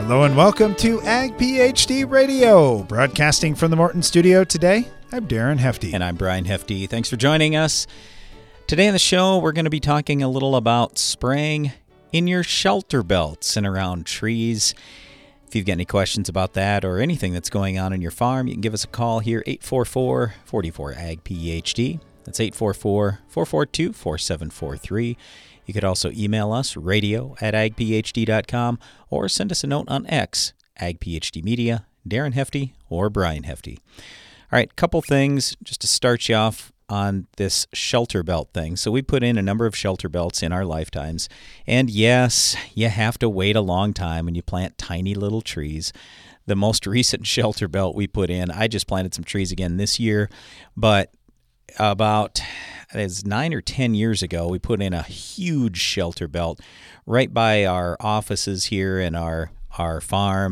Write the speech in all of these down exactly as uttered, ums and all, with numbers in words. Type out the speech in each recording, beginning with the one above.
Hello and welcome to Ag PhD Radio, broadcasting from the Morton Studio today. I'm Darren Hefty. And I'm Brian Hefty. Thanks for joining us. Today on the show, we're going to be talking a little about spraying in your shelter belts and around trees. If you've got any questions about that or anything that's going on in your farm, you can give us a call here, eight four four, four four, A G P H D. That's eight four four, four four two, four seven four three. You could also email us, radio at ag p h d dot com, or send us a note on X, AgPhD Media, Darren Hefty, or Brian Hefty. All right, couple things just to start you off on this shelter belt thing. So we put in a number of shelter belts in our lifetimes. And yes, you have to wait a long time when you plant tiny little trees. The most recent shelter belt we put in, I just planted some trees again this year, but about as nine or ten years ago, we put in a huge shelter belt right by our offices here and our our farm.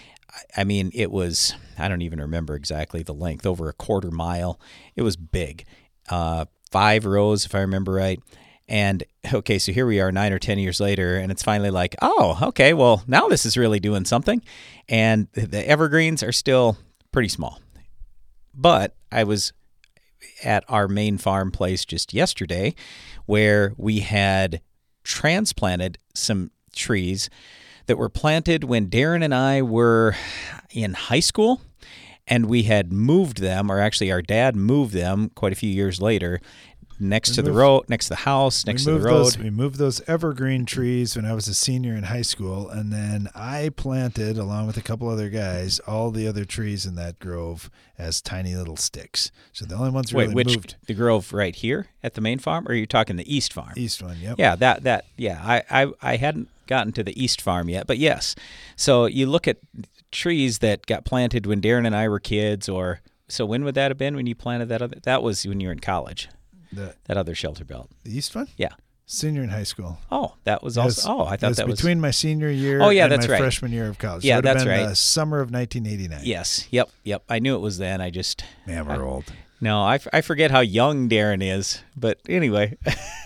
I mean, it was, I don't even remember exactly the length, over a quarter mile. It was big. Uh, five rows, if I remember right. And, okay, so here we are nine or ten years later, and it's finally like, oh, okay, well, now this is really doing something. And the evergreens are still pretty small. But I was at our main farm place just yesterday where we had transplanted some trees that were planted when Darren and I were in high school, and we had moved them, or actually our dad moved them quite a few years later, next we to moved, the road, next to the house, next to the road. Those, we moved those evergreen trees when I was a senior in high school, and then I planted, along with a couple other guys, all the other trees in that grove as tiny little sticks. So the only ones really Wait, which, moved. The grove right here at the main farm, or are you talking the east farm? East one, yep. Yeah, that, that, yeah, I, I, I hadn't gotten to the east farm yet, but yes. So you look at trees that got planted when Darren and I were kids, or, so when would that have been when you planted that other, that was when you were in college. The, that other shelter belt. The east one? Yeah. Senior in high school. Oh, that was also, oh, I thought was that was. between my senior year oh, yeah, and that's my right. freshman year of college. Yeah, so it that's been right. The summer of nineteen eighty-nine. Yes, yep, yep. I knew it was then. I just. Man, we're I, old. No, I, I forget how young Darren is. But anyway,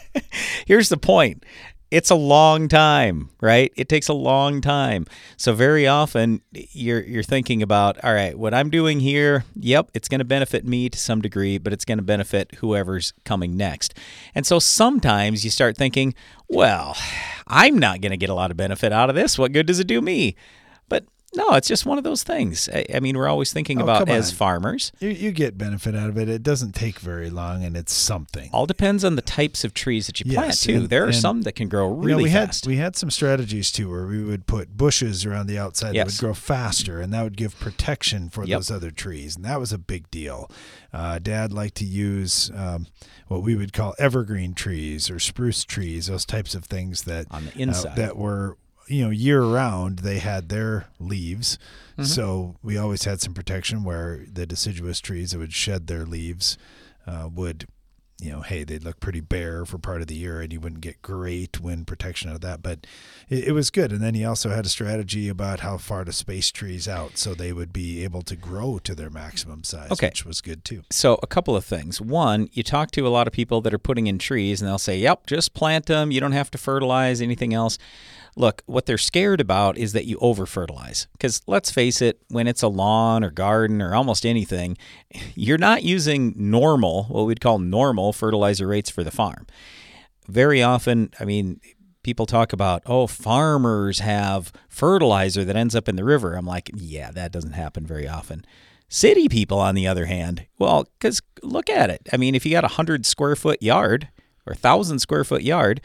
here's the point. It's a long time, right? It takes a long time. So very often you're you're thinking about, all right, what I'm doing here, yep, it's going to benefit me to some degree, but it's going to benefit whoever's coming next. And so sometimes you start thinking, well, I'm not going to get a lot of benefit out of this. What good does it do me? But no, it's just one of those things. I, I mean, we're always thinking oh, about as farmers. You, you get benefit out of it. It doesn't take very long, and it's something. All depends on the types of trees that you plant, yes, too. and, there are and, some that can grow really you know, we fast. Had, we had some strategies, too, where we would put bushes around the outside yes. that would grow faster, and that would give protection for yep. those other trees, and that was a big deal. Uh, Dad liked to use um, what we would call evergreen trees or spruce trees, those types of things that on the inside uh, that were, you know, year round. They had their leaves. Mm-hmm. So we always had some protection where the deciduous trees that would shed their leaves uh, would, you know, hey, they'd look pretty bare for part of the year, and you wouldn't get great wind protection out of that. But it, it was good. And then he also had a strategy about how far to space trees out so they would be able to grow to their maximum size, okay. which was good too. So a couple of things. One, you talk to a lot of people that are putting in trees, and they'll say, yep, just plant them. You don't have to fertilize anything else. Look, what they're scared about is that you over-fertilize. Because let's face it, when it's a lawn or garden or almost anything, you're not using normal, what we'd call normal fertilizer rates for the farm. Very often, I mean, people talk about, oh, farmers have fertilizer that ends up in the river. I'm like, yeah, that doesn't happen very often. City people, on the other hand, well, because look at it. I mean, if you got a one hundred square foot yard, or one thousand square foot yard,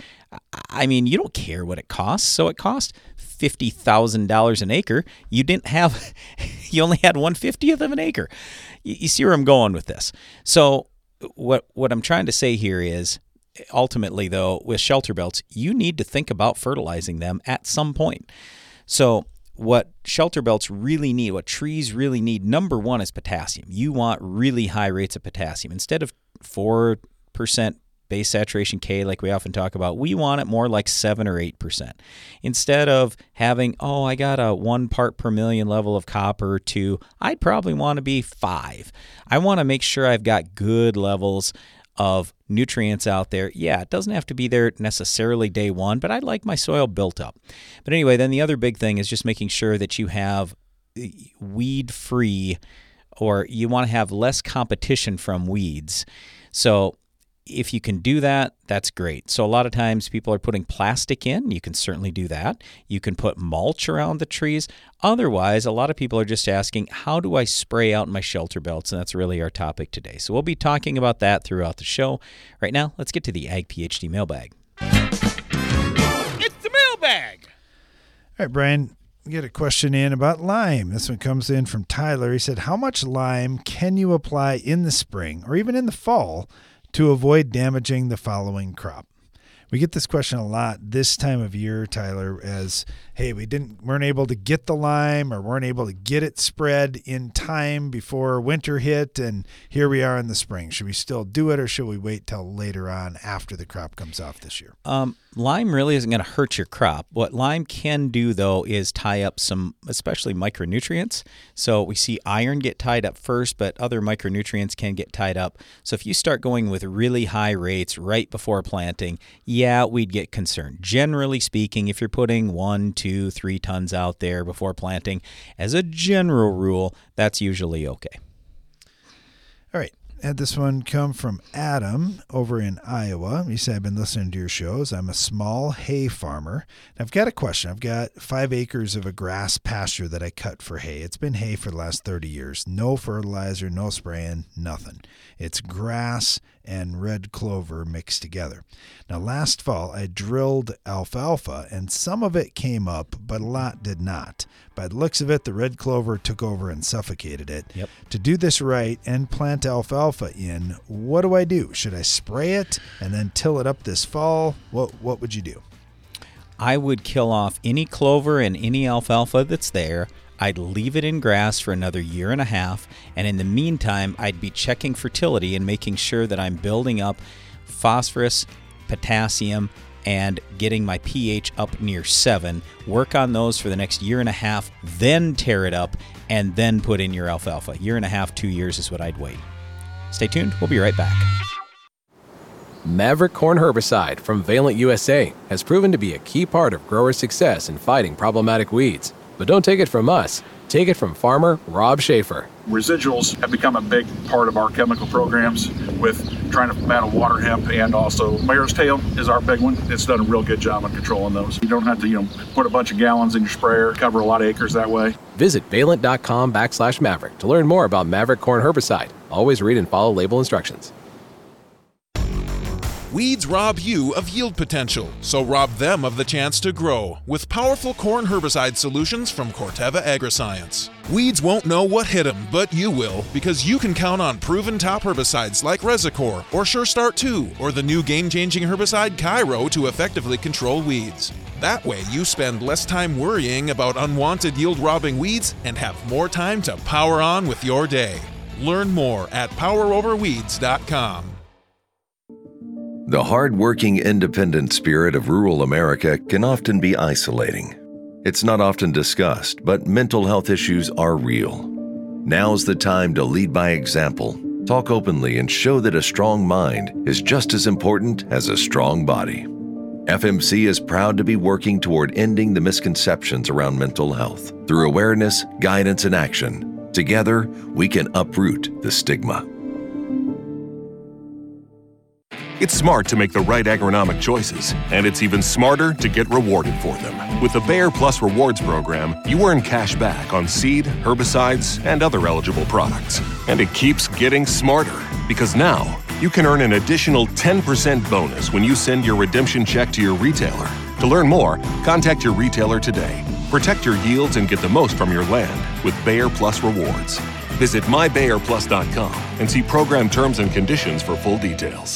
I mean, you don't care what it costs. So it cost fifty thousand dollars an acre. You didn't have, you only had one fiftieth of an acre. You, you see where I'm going with this. So what what I'm trying to say here is, ultimately, though, with shelter belts, you need to think about fertilizing them at some point. So what shelter belts really need, what trees really need, number one is potassium. You want really high rates of potassium. Instead of four percent base saturation K, like we often talk about, we want it more like seven or eight percent. Instead of having, oh, I got a one part per million level of copper to, I'd probably want to be five. I want to make sure I've got good levels of nutrients out there. Yeah, it doesn't have to be there necessarily day one, but I like my soil built up. But anyway, then the other big thing is just making sure that you have weed-free, or you want to have less competition from weeds. So if you can do that, that's great. So a lot of times people are putting plastic in. You can certainly do that. You can put mulch around the trees. Otherwise, a lot of people are just asking, how do I spray out my shelter belts? And that's really our topic today. So we'll be talking about that throughout the show. Right now, let's get to the Ag PhD mailbag. It's the mailbag. All right, Brian, we get a question in about lime. This one comes in from Tyler. He said, how much lime can you apply in the spring or even in the fall to avoid damaging the following crop? We get this question a lot this time of year, Tyler, as, hey, we didn't weren't able to get the lime or weren't able to get it spread in time before winter hit, and here we are in the spring. Should we still do it, or should we wait till later on after the crop comes off this year? Um, lime really isn't going to hurt your crop. What lime can do, though, is tie up some, especially micronutrients. So we see iron get tied up first, but other micronutrients can get tied up. So if you start going with really high rates right before planting, yeah, we'd get concerned. Generally speaking, if you're putting one, two, three tons out there before planting, as a general rule, that's usually okay. All right. Had this one come from Adam over in Iowa. He said, I've been listening to your shows. I'm a small hay farmer. And I've got a question. I've got five acres of a grass pasture that I cut for hay. It's been hay for the last thirty years. No fertilizer, no spraying, nothing. It's grass and red clover mixed together. Now, last fall, I drilled alfalfa, and some of it came up, but a lot did not. By the looks of it, the red clover took over and suffocated it. Yep. To do this right and plant alfalfa in, what do I do? Should I spray it and then till it up this fall? What What would you do? I would kill off any clover and any alfalfa that's there. I'd leave it in grass for another year and a half, and in the meantime, I'd be checking fertility and making sure that I'm building up phosphorus, potassium, and getting my pH up near seven. Work on those for the next year and a half, then tear it up, and then put in your alfalfa. Year and a half, two years is what I'd wait. Stay tuned. We'll be right back. Maverick Corn Herbicide from Valent U S A has proven to be a key part of growers' success in fighting problematic weeds. But don't take it from us. Take it from farmer Rob Schaefer. Residuals have become a big part of our chemical programs with trying to battle water hemp, and also mare's tail is our big one. It's done a real good job on controlling those. You don't have to, you know, put a bunch of gallons in your sprayer, cover a lot of acres that way. Visit valent.com backslash Maverick to learn more about Maverick Corn Herbicide. Always read and follow label instructions. Weeds rob you of yield potential, so rob them of the chance to grow with powerful corn herbicide solutions from Corteva Agriscience. Weeds won't know what hit them, but you will, because you can count on proven top herbicides like Resicor or Sure Start two or the new game-changing herbicide Cairo to effectively control weeds. That way, you spend less time worrying about unwanted yield-robbing weeds and have more time to power on with your day. Learn more at power over weeds dot com. The hard-working, independent spirit of rural America can often be isolating. It's not often discussed, but mental health issues are real. Now's the time to lead by example, talk openly, and show that a strong mind is just as important as a strong body. F M C is proud to be working toward ending the misconceptions around mental health through awareness, guidance, and action. Together, we can uproot the stigma. It's smart to make the right agronomic choices, and it's even smarter to get rewarded for them. With the Bayer Plus Rewards program, you earn cash back on seed, herbicides, and other eligible products. And it keeps getting smarter, because now you can earn an additional ten percent bonus when you send your redemption check to your retailer. To learn more, contact your retailer today. Protect your yields and get the most from your land with Bayer Plus Rewards. Visit my bayer plus dot com and see program terms and conditions for full details.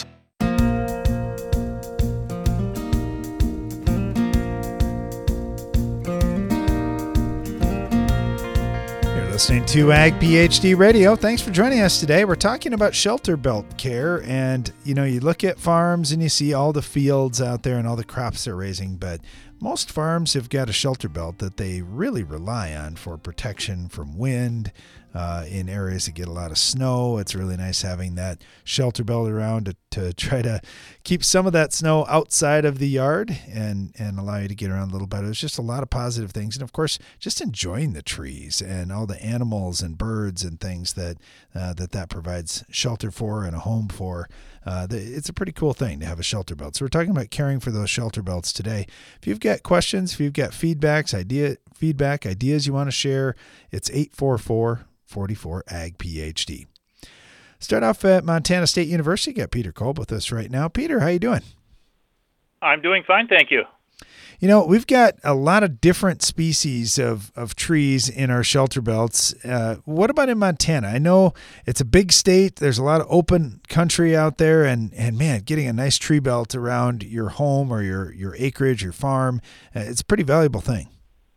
Listening to Ag PhD Radio. Thanks for joining us today. We're talking about shelter belt care, and you know, you look at farms and you see all the fields out there and all the crops they're raising, but most farms have got a shelter belt that they really rely on for protection from wind. Uh, in areas that get a lot of snow, it's really nice having that shelter belt around to, to try to keep some of that snow outside of the yard and, and allow you to get around a little better. There's just a lot of positive things. And, of course, just enjoying the trees and all the animals and birds and things that uh, that, that provides shelter for and a home for. Uh, the, it's a pretty cool thing to have a shelter belt. So we're talking about caring for those shelter belts today. If you've got questions, if you've got feedbacks, idea, feedback, ideas you want to share, it's eight four four, four four, A G P H D. Start off at Montana State University. Got Peter Kolb with us right now. Peter, how you doing? I'm doing fine, thank you. You know, we've got a lot of different species of, of trees in our shelter belts. Uh, what about in Montana? I know it's a big state. There's a lot of open country out there, and, and man, getting a nice tree belt around your home or your, your acreage, your farm, uh, it's a pretty valuable thing.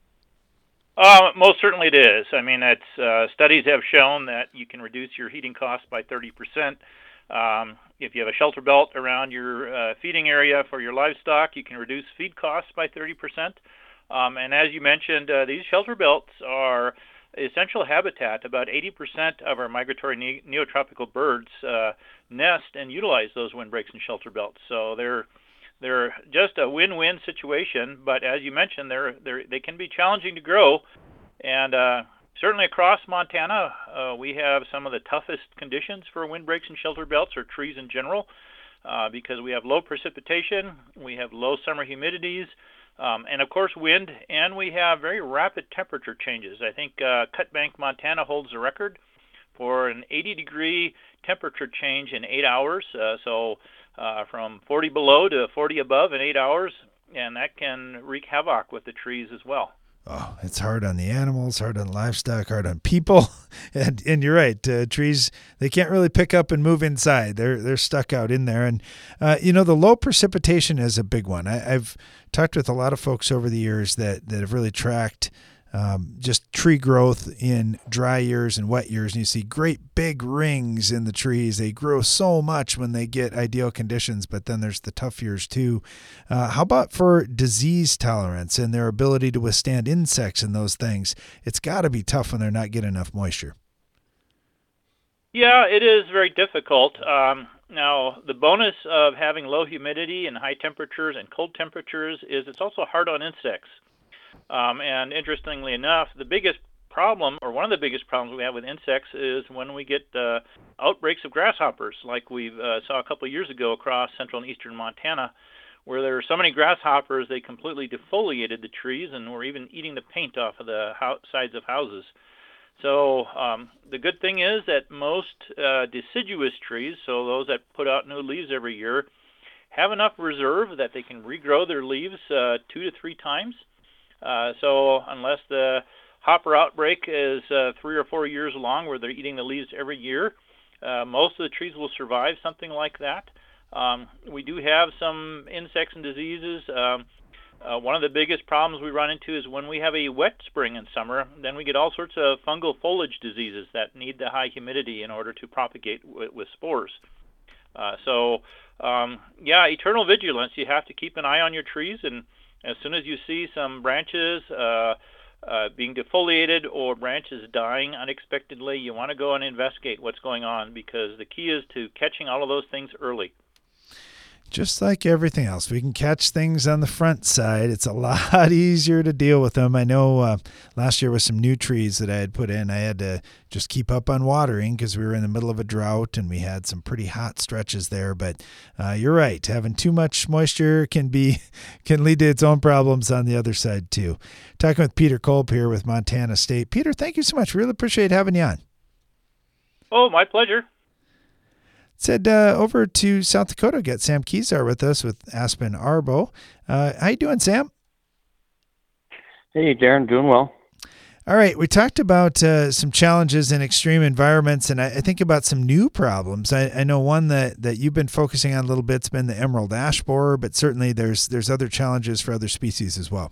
Uh, most certainly it is. I mean, it's, uh, studies have shown that you can reduce your heating costs by thirty percent. Um, if you have a shelter belt around your uh, feeding area for your livestock, you can reduce feed costs by thirty percent. Um, and as you mentioned, uh, these shelter belts are essential habitat. About eighty percent of our migratory ne- neotropical birds uh, nest and utilize those windbreaks and shelter belts. So they're They're just a win-win situation, but as you mentioned, they're, they're, they can be challenging to grow. And uh, certainly across Montana, uh, we have some of the toughest conditions for windbreaks and shelter belts, or trees in general, uh, because we have low precipitation, we have low summer humidities, um, and of course wind, and we have very rapid temperature changes. I think uh, Cutbank, Montana holds the record for an eighty degree temperature change in eight hours. Uh, so Uh, from forty below to forty above in eight hours, and that can wreak havoc with the trees as well. Oh, it's hard on the animals, hard on livestock, hard on people, and and you're right. Uh, trees, they can't really pick up and move inside. They're they're stuck out in there, and uh, you know the low precipitation is a big one. I, I've talked with a lot of folks over the years that that have really tracked Um, just tree growth in dry years and wet years, and you see great big rings in the trees. They grow so much when they get ideal conditions, but then there's the tough years too. Uh, how about for disease tolerance and their ability to withstand insects and those things? It's got to be tough when they're not getting enough moisture. Yeah, it is very difficult. Um, now, the bonus of having low humidity and high temperatures and cold temperatures is it's also hard on insects. Um, and interestingly enough, the biggest problem, or one of the biggest problems we have with insects, is when we get uh, outbreaks of grasshoppers, like we uh, saw a couple of years ago across central and eastern Montana, where there were so many grasshoppers they completely defoliated the trees and were even eating the paint off of the ho- sides of houses. So um, the good thing is that most uh, deciduous trees, so those that put out new leaves every year, have enough reserve that they can regrow their leaves uh, two to three times. Uh, so unless the hopper outbreak is uh, three or four years long where they're eating the leaves every year, uh, most of the trees will survive something like that. Um, we do have some insects and diseases. Um, uh, one of the biggest problems we run into is when we have a wet spring and summer, then we get all sorts of fungal foliage diseases that need the high humidity in order to propagate w- with spores. Uh, so, um, yeah, eternal vigilance. You have to keep an eye on your trees, and as soon as you see some branches uh, uh, being defoliated or branches dying unexpectedly, you want to go and investigate what's going on, because the key is to catching all of those things early. Just like everything else, we can catch things on the front side. It's a lot easier to deal with them. I know uh, last year with some new trees that I had put in, I had to just keep up on watering because we were in the middle of a drought and we had some pretty hot stretches there. But uh, you're right, having too much moisture can be can lead to its own problems on the other side too. Talking with Peter Kolb here with Montana State. Peter, thank you so much. Really appreciate having you on. Oh, my pleasure. Said uh, over to South Dakota, got Sam Kezar with us with Aspen Arbo. Uh, how you doing, Sam? Hey, Darren, doing well. All right, we talked about uh, some challenges in extreme environments, and I, I think about some new problems. I, I know one that, that you've been focusing on a little bit's been the emerald ash borer, but certainly there's there's other challenges for other species as well.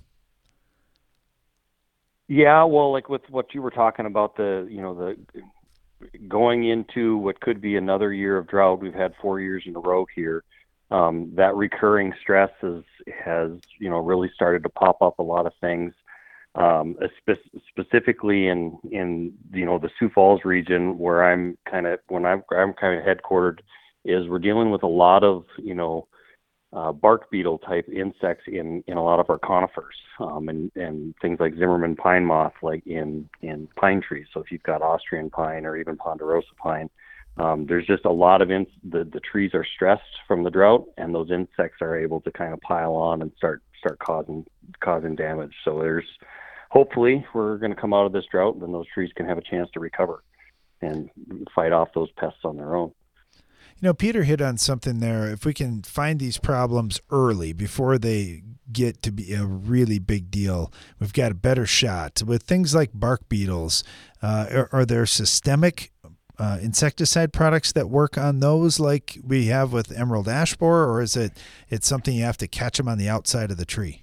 Yeah, well, like with what you were talking about, the you know the going into what could be another year of drought. We've had four years in a row here. um, that recurring stress is, has, you know, really started to pop up a lot of things. Um, spe- specifically in, in, you know, the Sioux Falls region where I'm kind of, when I'm, I'm kind of headquartered, is we're dealing with a lot of, you know, uh, bark beetle type insects in, in a lot of our conifers, um, and, and things like Zimmerman pine moth, like in, in pine trees. So if you've got Austrian pine or even ponderosa pine, um, there's just a lot of, in- the, the trees are stressed from the drought, and those insects are able to kind of pile on and start, start causing, causing damage. So there's, hopefully we're going to come out of this drought, and then those trees can have a chance to recover and fight off those pests on their own. You know, Peter hit on something there. If we can find these problems early before they get to be a really big deal, we've got a better shot. With things like bark beetles, uh, are, are there systemic uh, insecticide products that work on those like we have with emerald ash borer, or is it it's something you have to catch them on the outside of the tree?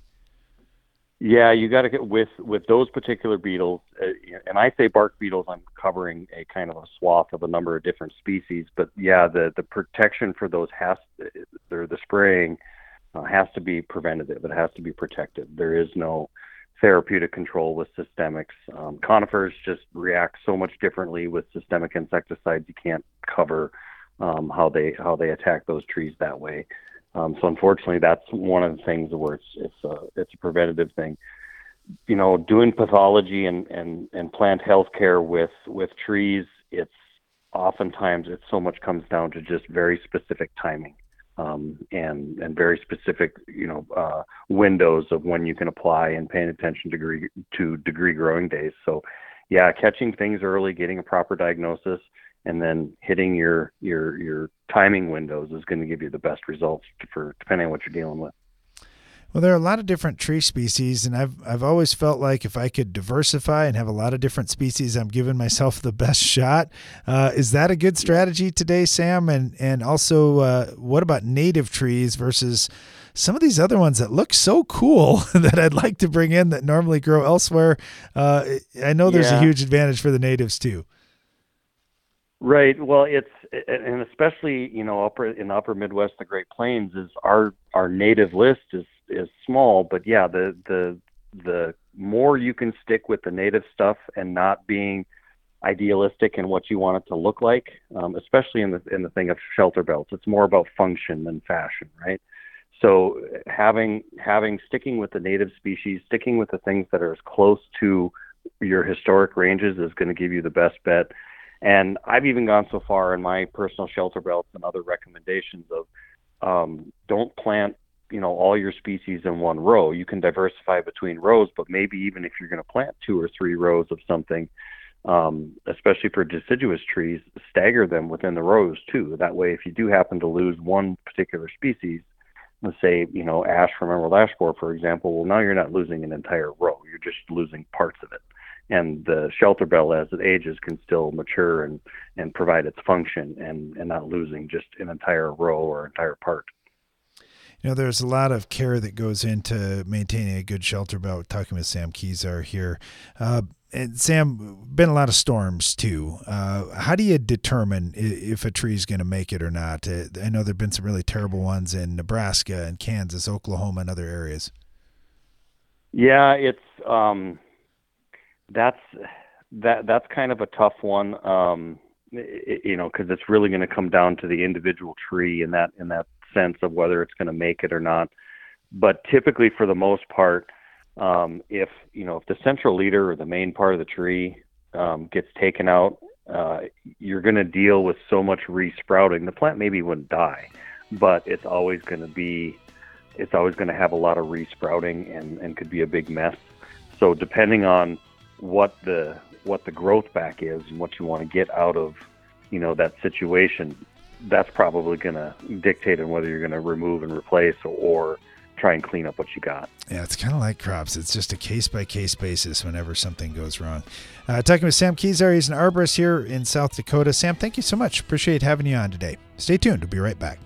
Yeah, you got to get with with those particular beetles, uh, and I say bark beetles, I'm covering a kind of a swath of a number of different species. But yeah, the the protection for those has, or the spraying uh, has to be preventative. It has to be protected. There is no therapeutic control with systemics. Um, conifers just react so much differently with systemic insecticides. You can't cover um, how they how they attack those trees that way. Um, so unfortunately, that's one of the things where it's it's a it's a preventative thing. You know, doing pathology and, and, and plant health care with with trees, it's oftentimes it so much comes down to just very specific timing, um, and and very specific you know uh, windows of when you can apply, and paying attention to degree to degree growing days. So, yeah, catching things early, getting a proper diagnosis, and then hitting your your your timing windows is going to give you the best results for depending on what you're dealing with. Well, there are a lot of different tree species, and I've I've always felt like if I could diversify and have a lot of different species, I'm giving myself the best shot. Uh, is that a good strategy today, Sam? And and also, uh, what about native trees versus some of these other ones that look so cool that I'd like to bring in that normally grow elsewhere? Uh, I know there's yeah. a huge advantage for the natives too. Right. Well, it's, and especially, you know, upper in the upper Midwest, the Great Plains, is our, our native list is, is small, but yeah, the, the, the more you can stick with the native stuff and not being idealistic in what you want it to look like, um, especially in the, in the thing of shelter belts, it's more about function than fashion, right? So having, having, sticking with the native species, sticking with the things that are as close to your historic ranges is going to give you the best bet. And I've even gone so far in my personal shelter belts and other recommendations of um, don't plant, you know, all your species in one row. You can diversify between rows, but maybe even if you're going to plant two or three rows of something, um, especially for deciduous trees, stagger them within the rows too. That way, if you do happen to lose one particular species, let's say, you know, ash from emerald ash borer, for example, well, now you're not losing an entire row. You're just losing parts of it. And the shelter belt, as it ages, can still mature and, and provide its function and, and not losing just an entire row or entire part. You know, there's a lot of care that goes into maintaining a good shelter belt. Talking with Sam Kezar here. Uh, and Sam, been a lot of storms too. Uh, how do you determine if a tree is going to make it or not? Uh, I know there've been some really terrible ones in Nebraska and Kansas, Oklahoma, and other areas. Yeah, it's, um, That's that. That's kind of a tough one, um, it, you know, because it's really going to come down to the individual tree in that in that sense of whether it's going to make it or not. But typically, for the most part, um, if you know if the central leader or the main part of the tree um, gets taken out, uh, you're going to deal with so much resprouting. The plant maybe wouldn't die, but it's always going to be it's always going to have a lot of resprouting and, and could be a big mess. So depending on what the what the growth back is and what you want to get out of, you know, that situation, that's probably going to dictate on whether you're going to remove and replace or, or try and clean up what you got. Yeah, it's kind of like crops. It's just a case-by-case basis whenever something goes wrong. Uh, talking with Sam Kezar, he's an arborist here in South Dakota. Sam, thank you so much. Appreciate having you on today. Stay tuned. We'll be right back.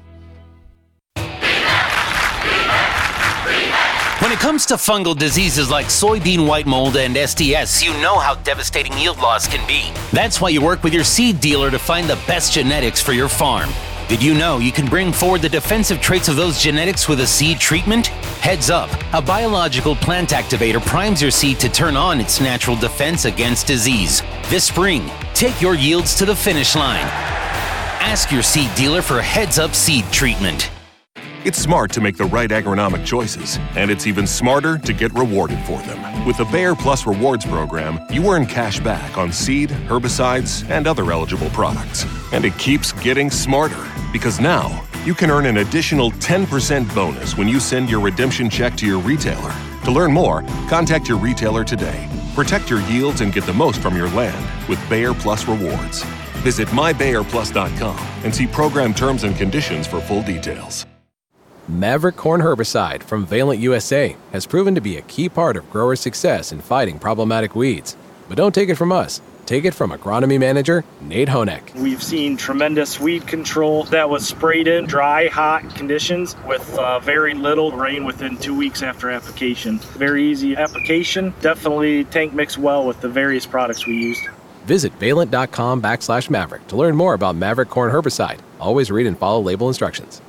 When it comes to fungal diseases like soybean white mold and S T S, you know how devastating yield loss can be. That's why you work with your seed dealer to find the best genetics for your farm. Did you know you can bring forward the defensive traits of those genetics with a seed treatment? Heads Up, a biological plant activator primes your seed to turn on its natural defense against disease. This spring, take your yields to the finish line. Ask your seed dealer for Heads Up seed treatment. It's smart to make the right agronomic choices, and it's even smarter to get rewarded for them. With the Bayer Plus Rewards program, you earn cash back on seed, herbicides, and other eligible products. And it keeps getting smarter, because now you can earn an additional ten percent bonus when you send your redemption check to your retailer. To learn more, contact your retailer today. Protect your yields and get the most from your land with Bayer Plus Rewards. Visit my bayer plus dot com and see program terms and conditions for full details. Maverick Corn Herbicide from Valent U S A has proven to be a key part of growers' success in fighting problematic weeds. But don't take it from us. Take it from agronomy manager Nate Honeck. We've seen tremendous weed control that was sprayed in dry, hot conditions with uh, very little rain within two weeks after application. Very easy application. Definitely tank mix well with the various products we used. Visit valent.com backslash Maverick to learn more about Maverick Corn Herbicide. Always read and follow label instructions.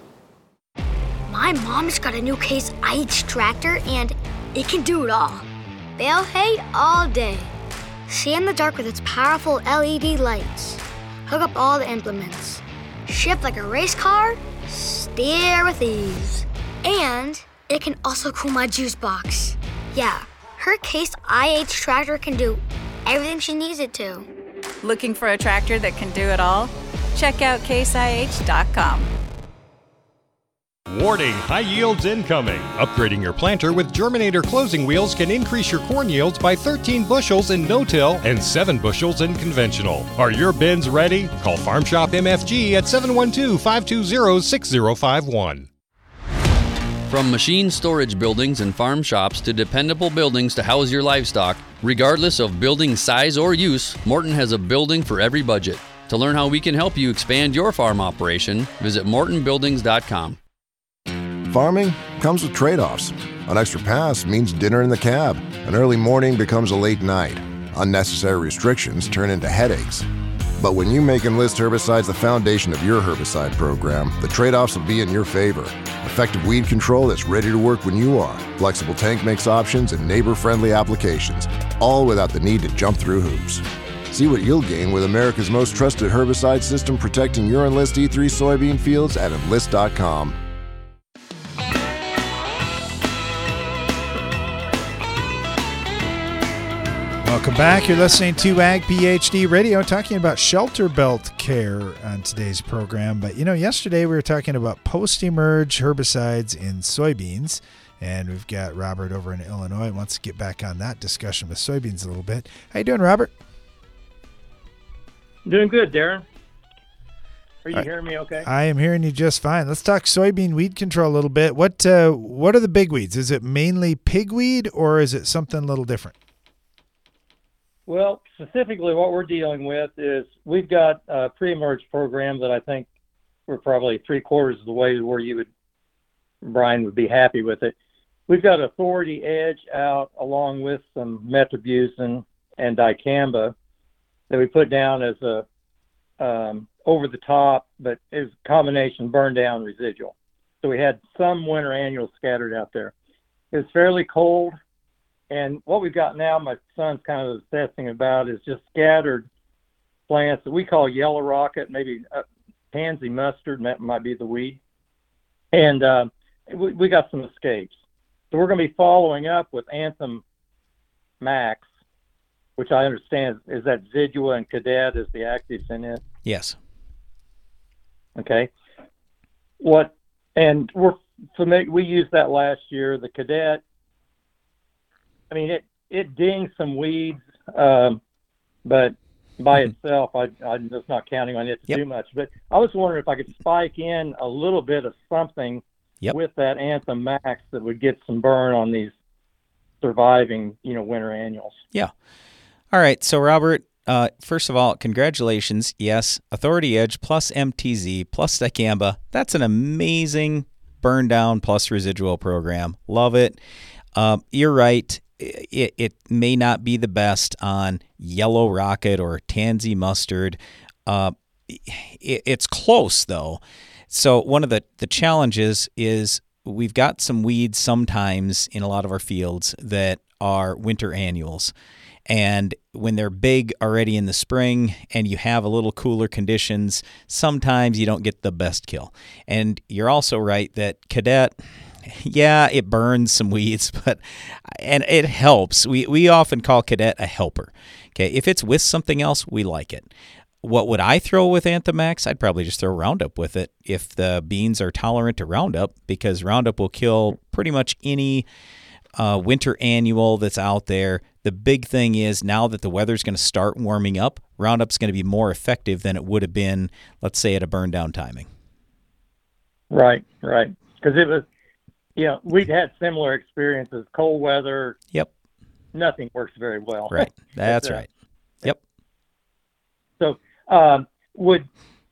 My mom's got a new Case I H tractor, and it can do it all. Bale hay all day. See in the dark with its powerful L E D lights. Hook up all the implements. Shift like a race car, steer with ease. And it can also cool my juice box. Yeah, her Case I H tractor can do everything she needs it to. Looking for a tractor that can do it all? Check out case I H dot com. Warning, high yields incoming. Upgrading your planter with Germinator closing wheels can increase your corn yields by thirteen bushels in no-till and seven bushels in conventional. Are your bins ready? Call Farm Shop M F G at seven one two, five two zero, six zero five one. From machine storage buildings and farm shops to dependable buildings to house your livestock, regardless of building size or use, Morton has a building for every budget. To learn how we can help you expand your farm operation, visit morton buildings dot com. Farming comes with trade-offs. An extra pass means dinner in the cab. An early morning becomes a late night. Unnecessary restrictions turn into headaches. But when you make Enlist herbicides the foundation of your herbicide program, the trade-offs will be in your favor. Effective weed control that's ready to work when you are. Flexible tank mix options and neighbor-friendly applications, all without the need to jump through hoops. See what you'll gain with America's most trusted herbicide system protecting your Enlist E three soybean fields at enlist dot com. Welcome back. You're listening to Ag PhD Radio, talking about shelter belt care on today's program. But, you know, yesterday we were talking about post-emerge herbicides in soybeans, and we've got Robert over in Illinois who wants to get back on that discussion with soybeans a little bit. How you doing, Robert? Doing good, Darren. Are you I, hearing me okay? I am hearing you just fine. Let's talk soybean weed control a little bit. What, uh, what are the big weeds? Is it mainly pigweed, or is it something a little different? Well, specifically what we're dealing with is we've got a pre-emerge program that I think we're probably three quarters of the way to where you would, Brian would be happy with it. We've got Authority Edge out along with some metribuzin and dicamba that we put down as a um, over the top, but it was a combination burn down residual. So we had some winter annuals scattered out there. It was fairly cold. And what we've got now, my son's kind of obsessing about, is just scattered plants that we call yellow rocket, maybe uh, pansy mustard, and that might be the weed. And uh, we, we got some escapes. So we're going to be following up with Anthem Max, which I understand is, is that Zidua and Cadet is the actives in it. Yes. Okay. What? And we're familiar, we used that last year. The Cadet, I mean, it, it dings some weeds, um, but by mm-hmm. itself, I, I'm just not counting on it to yep. do much. But I was wondering if I could spike in a little bit of something yep. with that Anthem Max that would get some burn on these surviving, you know, winter annuals. Yeah. All right. So, Robert, uh, first of all, congratulations. Yes, Authority Edge plus M T Z plus dicamba. That's an amazing burn down plus residual program. Love it. Um, you're right. It, it may not be the best on yellow rocket or tansy mustard. Uh, it's close though. So one of the, the challenges is we've got some weeds sometimes in a lot of our fields that are winter annuals. And when they're big already in the spring and you have a little cooler conditions, sometimes you don't get the best kill. And you're also right that Cadet, yeah, it burns some weeds, but and it helps. We we often call Cadet a helper. Okay, if it's with something else, we like it. What would I throw with Anthem Max? I'd probably just throw Roundup with it if the beans are tolerant to Roundup, because Roundup will kill pretty much any uh, winter annual that's out there. The big thing is now that the weather's going to start warming up, Roundup's going to be more effective than it would have been, let's say, at a burn down timing. Right, right. Because it was, you know, we'd had similar experiences, cold weather. Yep. Nothing works very well. Right. That's uh, right. Yep. So um, would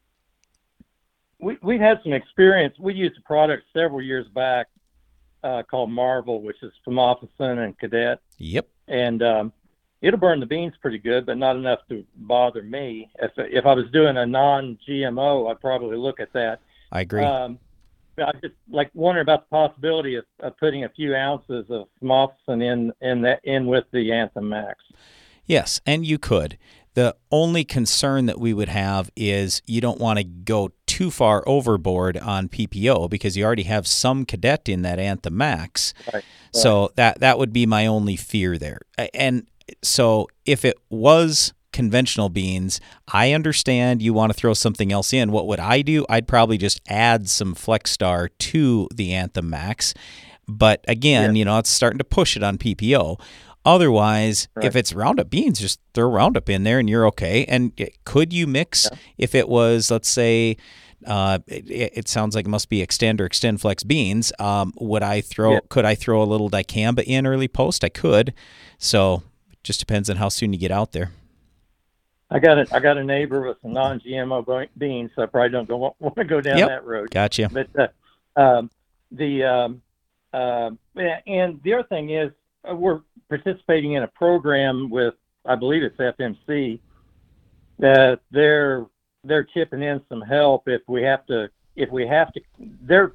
we we had some experience. We used a product several years back uh, called Marvel, which is Famotidine and Cadet. Yep. And um, it'll burn the beans pretty good, but not enough to bother me. If if I was doing a non-G M O, I'd probably look at that. I agree. Um, I just like wondering about the possibility of, of putting a few ounces of Famotidine in in that in with the Anthem Max. Yes, and you could. The only concern that we would have is you don't want to go too far overboard on P P O because you already have some Cadet in that Anthem Max. Right, right. So that that would be my only fear there. And so if it was conventional beans, I understand you want to throw something else in. What would I do? I'd probably just add some FlexStar to the Anthem Max. But again, yeah. you know, it's starting to push it on P P O. Otherwise, right. if it's Roundup beans, just throw Roundup in there and you're okay. And could you mix yeah. if it was, let's say, uh, it, it sounds like it must be Extend or Extend Flex beans. Um, would I throw? Yeah. Could I throw a little dicamba in early post? I could. So it just depends on how soon you get out there. I got a I got a neighbor with some non-G M O beans, so I probably don't go, want to go down yep. that road. Gotcha. But uh, um, the um, uh, and the other thing is uh, we're participating in a program with, I believe it's F M C, that they're they're chipping in some help if we have to if we have to. They're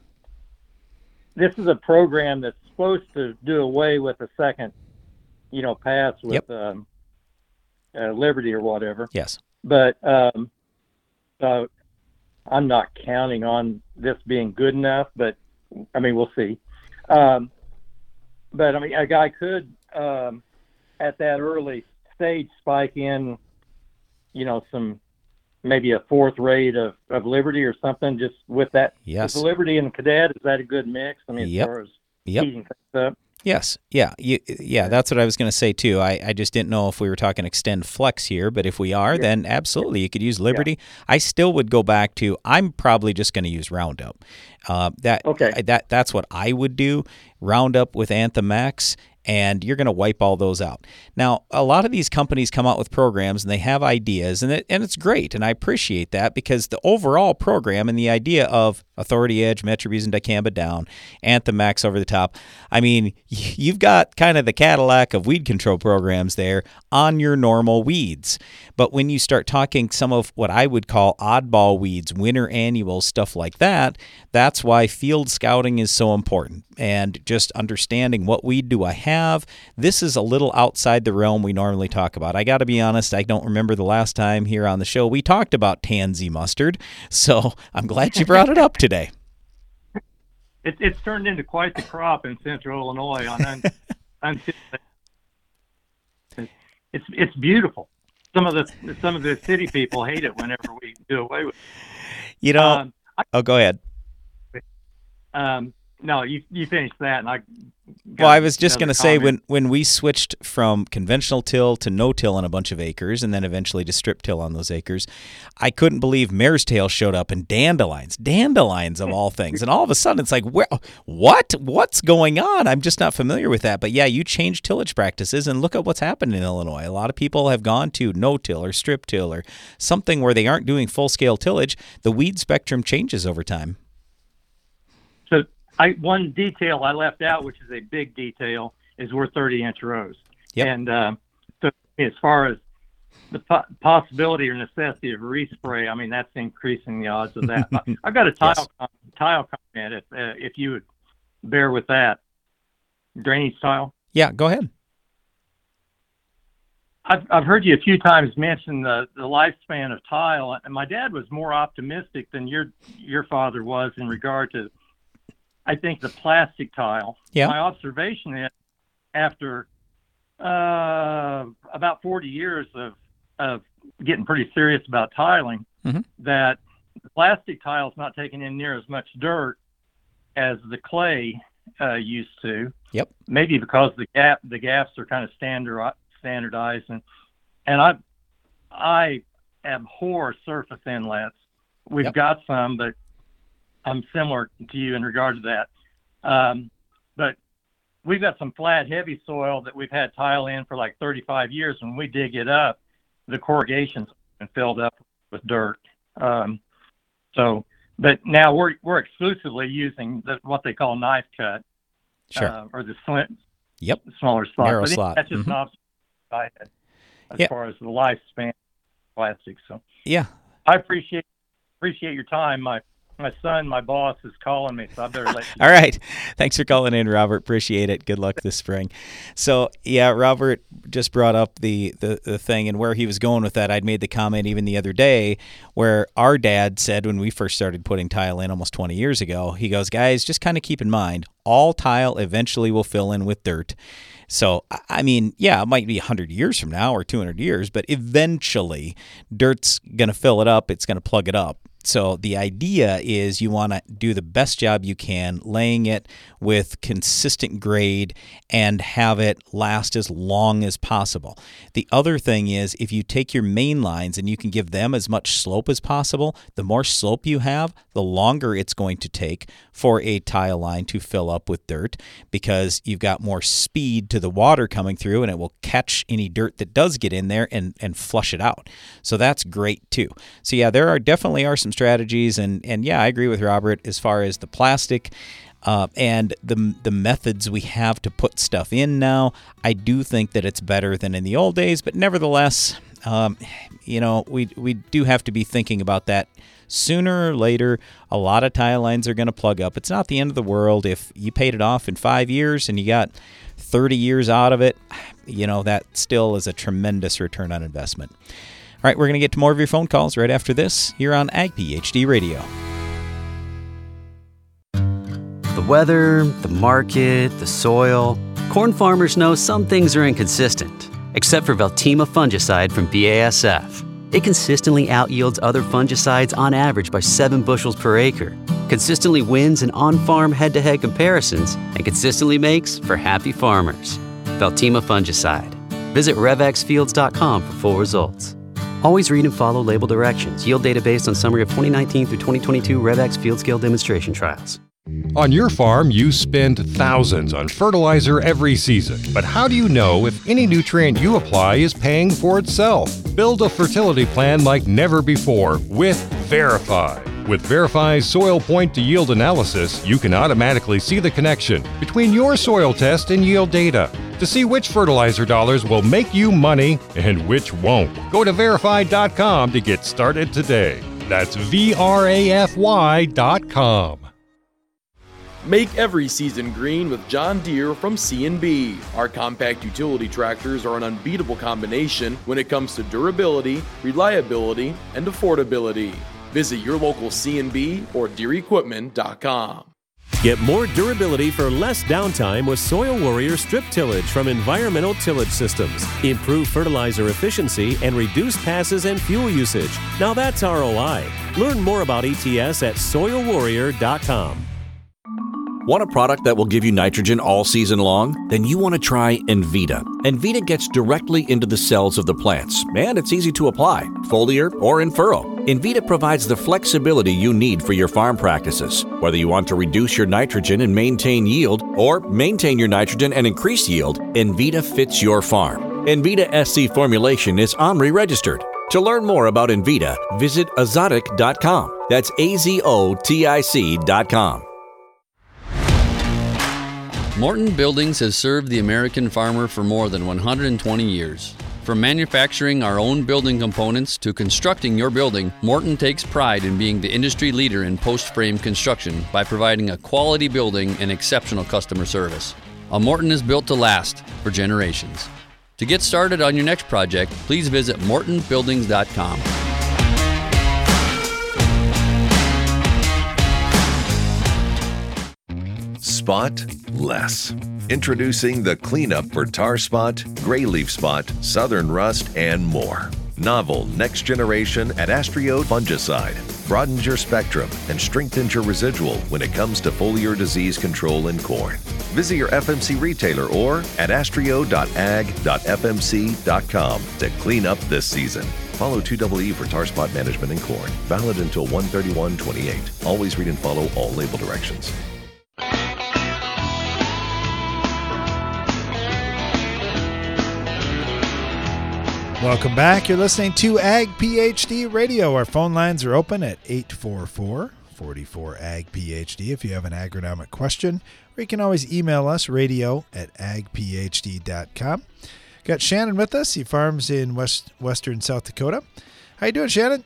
this is a program that's supposed to do away with a second, you know, pass with. Yep. Um, Uh, Liberty or whatever. Yes. But um, uh, I'm not counting on this being good enough, but I mean, we'll see. Um, but I mean, a guy could, um, at that early stage, spike in, you know, some, maybe a fourth rate of, of Liberty or something, just with that. Yes. With Liberty and Cadet, is that a good mix? I mean, yep. as far as yep. heating things up. Yes. Yeah. You, yeah. That's what I was going to say too. I, I just didn't know if we were talking Extend Flex here, but if we are, yeah. then absolutely you could use Liberty. Yeah. I still would go back to, I'm probably just going to use Roundup. Uh, that, okay. that, that's what I would do. Roundup with Anthem Max, and you're going to wipe all those out. Now, a lot of these companies come out with programs and they have ideas, and it, and it's great, and I appreciate that because the overall program and the idea of Authority Edge, Metribuzin and Dicamba down, Anthem Max over the top, I mean, you've got kind of the Cadillac of weed control programs there on your normal weeds. But when you start talking some of what I would call oddball weeds, winter annuals, stuff like that, that's why field scouting is so important. And just understanding what weed do I have. This is a little outside the realm we normally talk about. I got to be honest, I don't remember the last time here on the show we talked about tansy mustard. So I'm glad you brought it up today. It, it's turned into quite the crop in Central Illinois. On un, un, it's it's beautiful. Some of the some of the city people hate it whenever we do away with it. You know. Um, I, oh, go ahead. Um, no, you you finished that, and I. Well, I was just going to say, when, when we switched from conventional till to no-till on a bunch of acres and then eventually to strip till on those acres, I couldn't believe mare's tail showed up and dandelions, dandelions of all things. And all of a sudden it's like, where, what? What's going on? I'm just not familiar with that. But yeah, you change tillage practices and look at what's happened in Illinois. A lot of people have gone to no-till or strip till or something where they aren't doing full-scale tillage. The weed spectrum changes over time. So I, one detail I left out, which is a big detail, is we're thirty inch rows. Yep. And uh, so as far as the po- possibility or necessity of respray, I mean, that's increasing the odds of that. I've got a tile Yes. com- tile comment, if uh, if you would bear with that. Drainage tile. Yeah, go ahead. I've I've heard you a few times mention the, the lifespan of tile, and my dad was more optimistic than your your father was in regard to, I think, the plastic tile. Yeah. My observation is, after uh, about forty years of of getting pretty serious about tiling, Mhm. that the plastic tile is not taking in near as much dirt as the clay uh, used to. Yep. Maybe because the gap the gaps are kind of standard standardized, and and I I abhor surface inlets. We've Yep. got some, but I'm similar to you in regard to that. Um, but we've got some flat, heavy soil that we've had tile in for like thirty-five years. When we dig it up, the corrugation's been filled up with dirt. Um, so, but now we're we're exclusively using the, what they call knife cut, Sure. uh, or the slim, Yep. smaller slot. Narrow But slot. that's just Mhm. an observation I had as Yeah. far as the lifespan of plastic. So Yeah. I appreciate appreciate your time. My my son, my boss, is calling me, so I better let you. All right. Thanks for calling in, Robert. Appreciate it. Good luck this spring. So, yeah, Robert just brought up the, the, the thing and where he was going with that. I'd made the comment even the other day where our dad said when we first started putting tile in almost twenty years ago, he goes, guys, just kind of keep in mind, all tile eventually will fill in with dirt. So, I- I mean, yeah, it might be one hundred years from now or two hundred years, but eventually dirt's going to fill it up. It's going to plug it up. So the idea is you want to do the best job you can laying it with consistent grade and have it last as long as possible. The other thing is if you take your main lines and you can give them as much slope as possible, the more slope you have, the longer it's going to take for a tile line to fill up with dirt because you've got more speed to the water coming through and it will catch any dirt that does get in there and, and flush it out. So that's great too. So yeah, there are definitely are some strategies and, and yeah, I agree with Robert as far as the plastic uh, and the the methods we have to put stuff in now. I do think that it's better than in the old days, but nevertheless, um, you know, we we do have to be thinking about that. Sooner or later, a lot of tile lines are going to plug up. It's not the end of the world. If you paid it off in five years and you got thirty years out of it, you know, that still is a tremendous return on investment. All right, we're going to get to more of your phone calls right after this here on Ag PhD Radio. The weather, the market, the soil. Corn farmers know some things are inconsistent, except for Veltima fungicide from B A S F. It consistently outyields other fungicides on average by seven bushels per acre, consistently wins in on-farm head-to-head comparisons, and consistently makes for happy farmers. Veltima fungicide. Visit rev x fields dot com for full results. Always read and follow label directions. Yield data based on summary of twenty nineteen through twenty twenty-two RevX field scale demonstration trials. On your farm, you spend thousands on fertilizer every season. But how do you know if any nutrient you apply is paying for itself? Build a fertility plan like never before with Verify. With Verify's soil point to yield analysis, you can automatically see the connection between your soil test and yield data to see which fertilizer dollars will make you money and which won't. Go to verify dot com to get started today. That's V R A F Y dot com. Make every season green with John Deere from C and B. Our compact utility tractors are an unbeatable combination when it comes to durability, reliability, and affordability. Visit your local C and B or Deere Equipment dot com. Get more durability for less downtime with Soil Warrior Strip Tillage from Environmental Tillage Systems. Improve fertilizer efficiency and reduce passes and fuel usage. Now that's R O I. Learn more about E T S at soil warrior dot com. Want a product that will give you nitrogen all season long? Then you want to try Envita. Envita gets directly into the cells of the plants, and it's easy to apply, foliar or in furrow. Envita provides the flexibility you need for your farm practices. Whether you want to reduce your nitrogen and maintain yield, or maintain your nitrogen and increase yield, Envita fits your farm. Envita S C formulation is OMRI registered. To learn more about Envita, visit azotic dot com. That's A Z O T I C dot com. Morton Buildings has served the American farmer for more than one hundred twenty years. From manufacturing our own building components to constructing your building, Morton takes pride in being the industry leader in post-frame construction by providing a quality building and exceptional customer service. A Morton is built to last for generations. To get started on your next project, please visit morton buildings dot com. Spot less. Introducing the cleanup for tar spot, gray leaf spot, southern rust, and more. Novel next generation Adastrio fungicide broadens your spectrum and strengthens your residual when it comes to foliar disease control in corn. Visit your F M C retailer or adastrio dot ag dot f m c dot com to clean up this season. Follow two E E for tar spot management in corn. Valid until one thirty-one twenty-eight. Always read and follow all label directions. Welcome back. You're listening to Ag PhD Radio. Our phone lines are open at eight four four, four four, A G P H D if you have an agronomic question, or you can always email us, radio at ag p h d dot com. Got Shannon with us. He farms in west western South Dakota. How you doing, Shannon?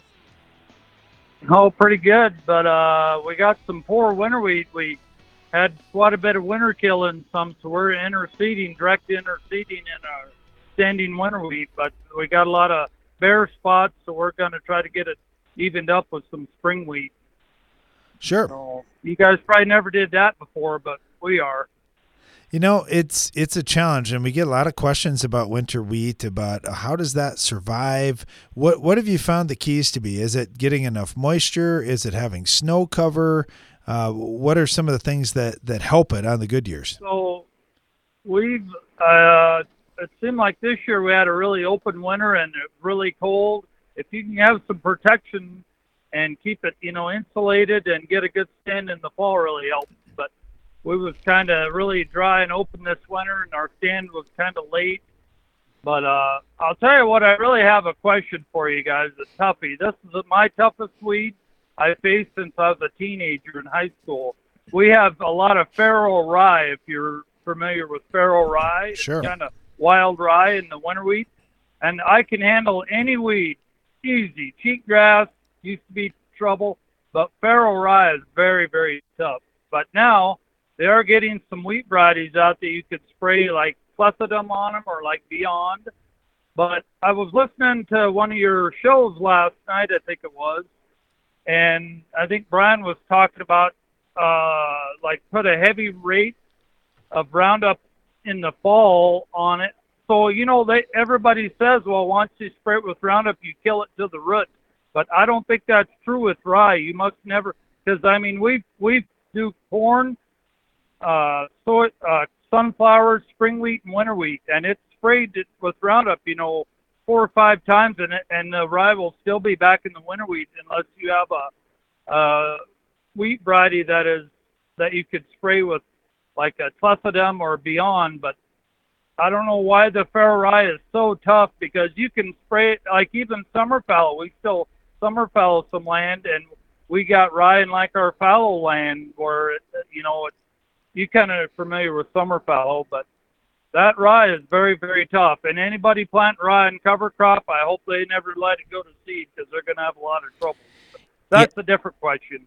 Oh, pretty good, but uh, we got some poor winter wheat. We had quite a bit of winter kill in some, so we're interseeding, direct interseeding in our standing winter wheat, but we got a lot of bare spots, so we're going to try to get it evened up with some spring wheat. Sure. So you guys probably never did that before, but we are. You know, it's it's a challenge, and we get a lot of questions about winter wheat, about how does that survive? What what have you found the keys to be? Is it getting enough moisture? Is it having snow cover? Uh, what are some of the things that, that help it on the good years? So we've uh, it seemed like this year we had a really open winter and really cold. If you can have some protection and keep it, you know, insulated and get a good stand in the fall, really helps. But we was kind of really dry and open this winter, and our stand was kind of late. But uh, I'll tell you what, I really have a question for you guys, the toughie. This is my toughest weed I faced since I was a teenager in high school. We have a lot of farrow rye, if you're familiar with farrow rye. Sure. It's kind of wild rye in the winter wheat. And I can handle any weed easy. Cheatgrass used to be trouble, but farrow rye is very, very tough. But now they are getting some wheat varieties out that you could spray like Clethodim on them or like Beyond. But I was listening to one of your shows last night, I think it was, and I think Brian was talking about uh, like put a heavy rate of Roundup in the fall on it. So, you know, they everybody says, well, once you spray it with Roundup, you kill it to the root. But I don't think that's true with rye. You must never, because, I mean, we we do corn, uh, soy, uh, sunflowers, spring wheat, and winter wheat, and it's sprayed it with Roundup, you know, four or five times, and it, and the rye will still be back in the winter wheat unless you have a uh, wheat variety that is that you could spray with like a Clethodim or Beyond. But I don't know why the farrow rye is so tough, because you can spray it like even summer fallow. We still summer fallow some land, and we got rye in like our fallow land where it, you know it, you kind of familiar with summer fallow, but that rye is very, very tough. And anybody plant rye in cover crop, I hope they never let it go to seed, because they're going to have a lot of trouble. But that's yeah. a different question.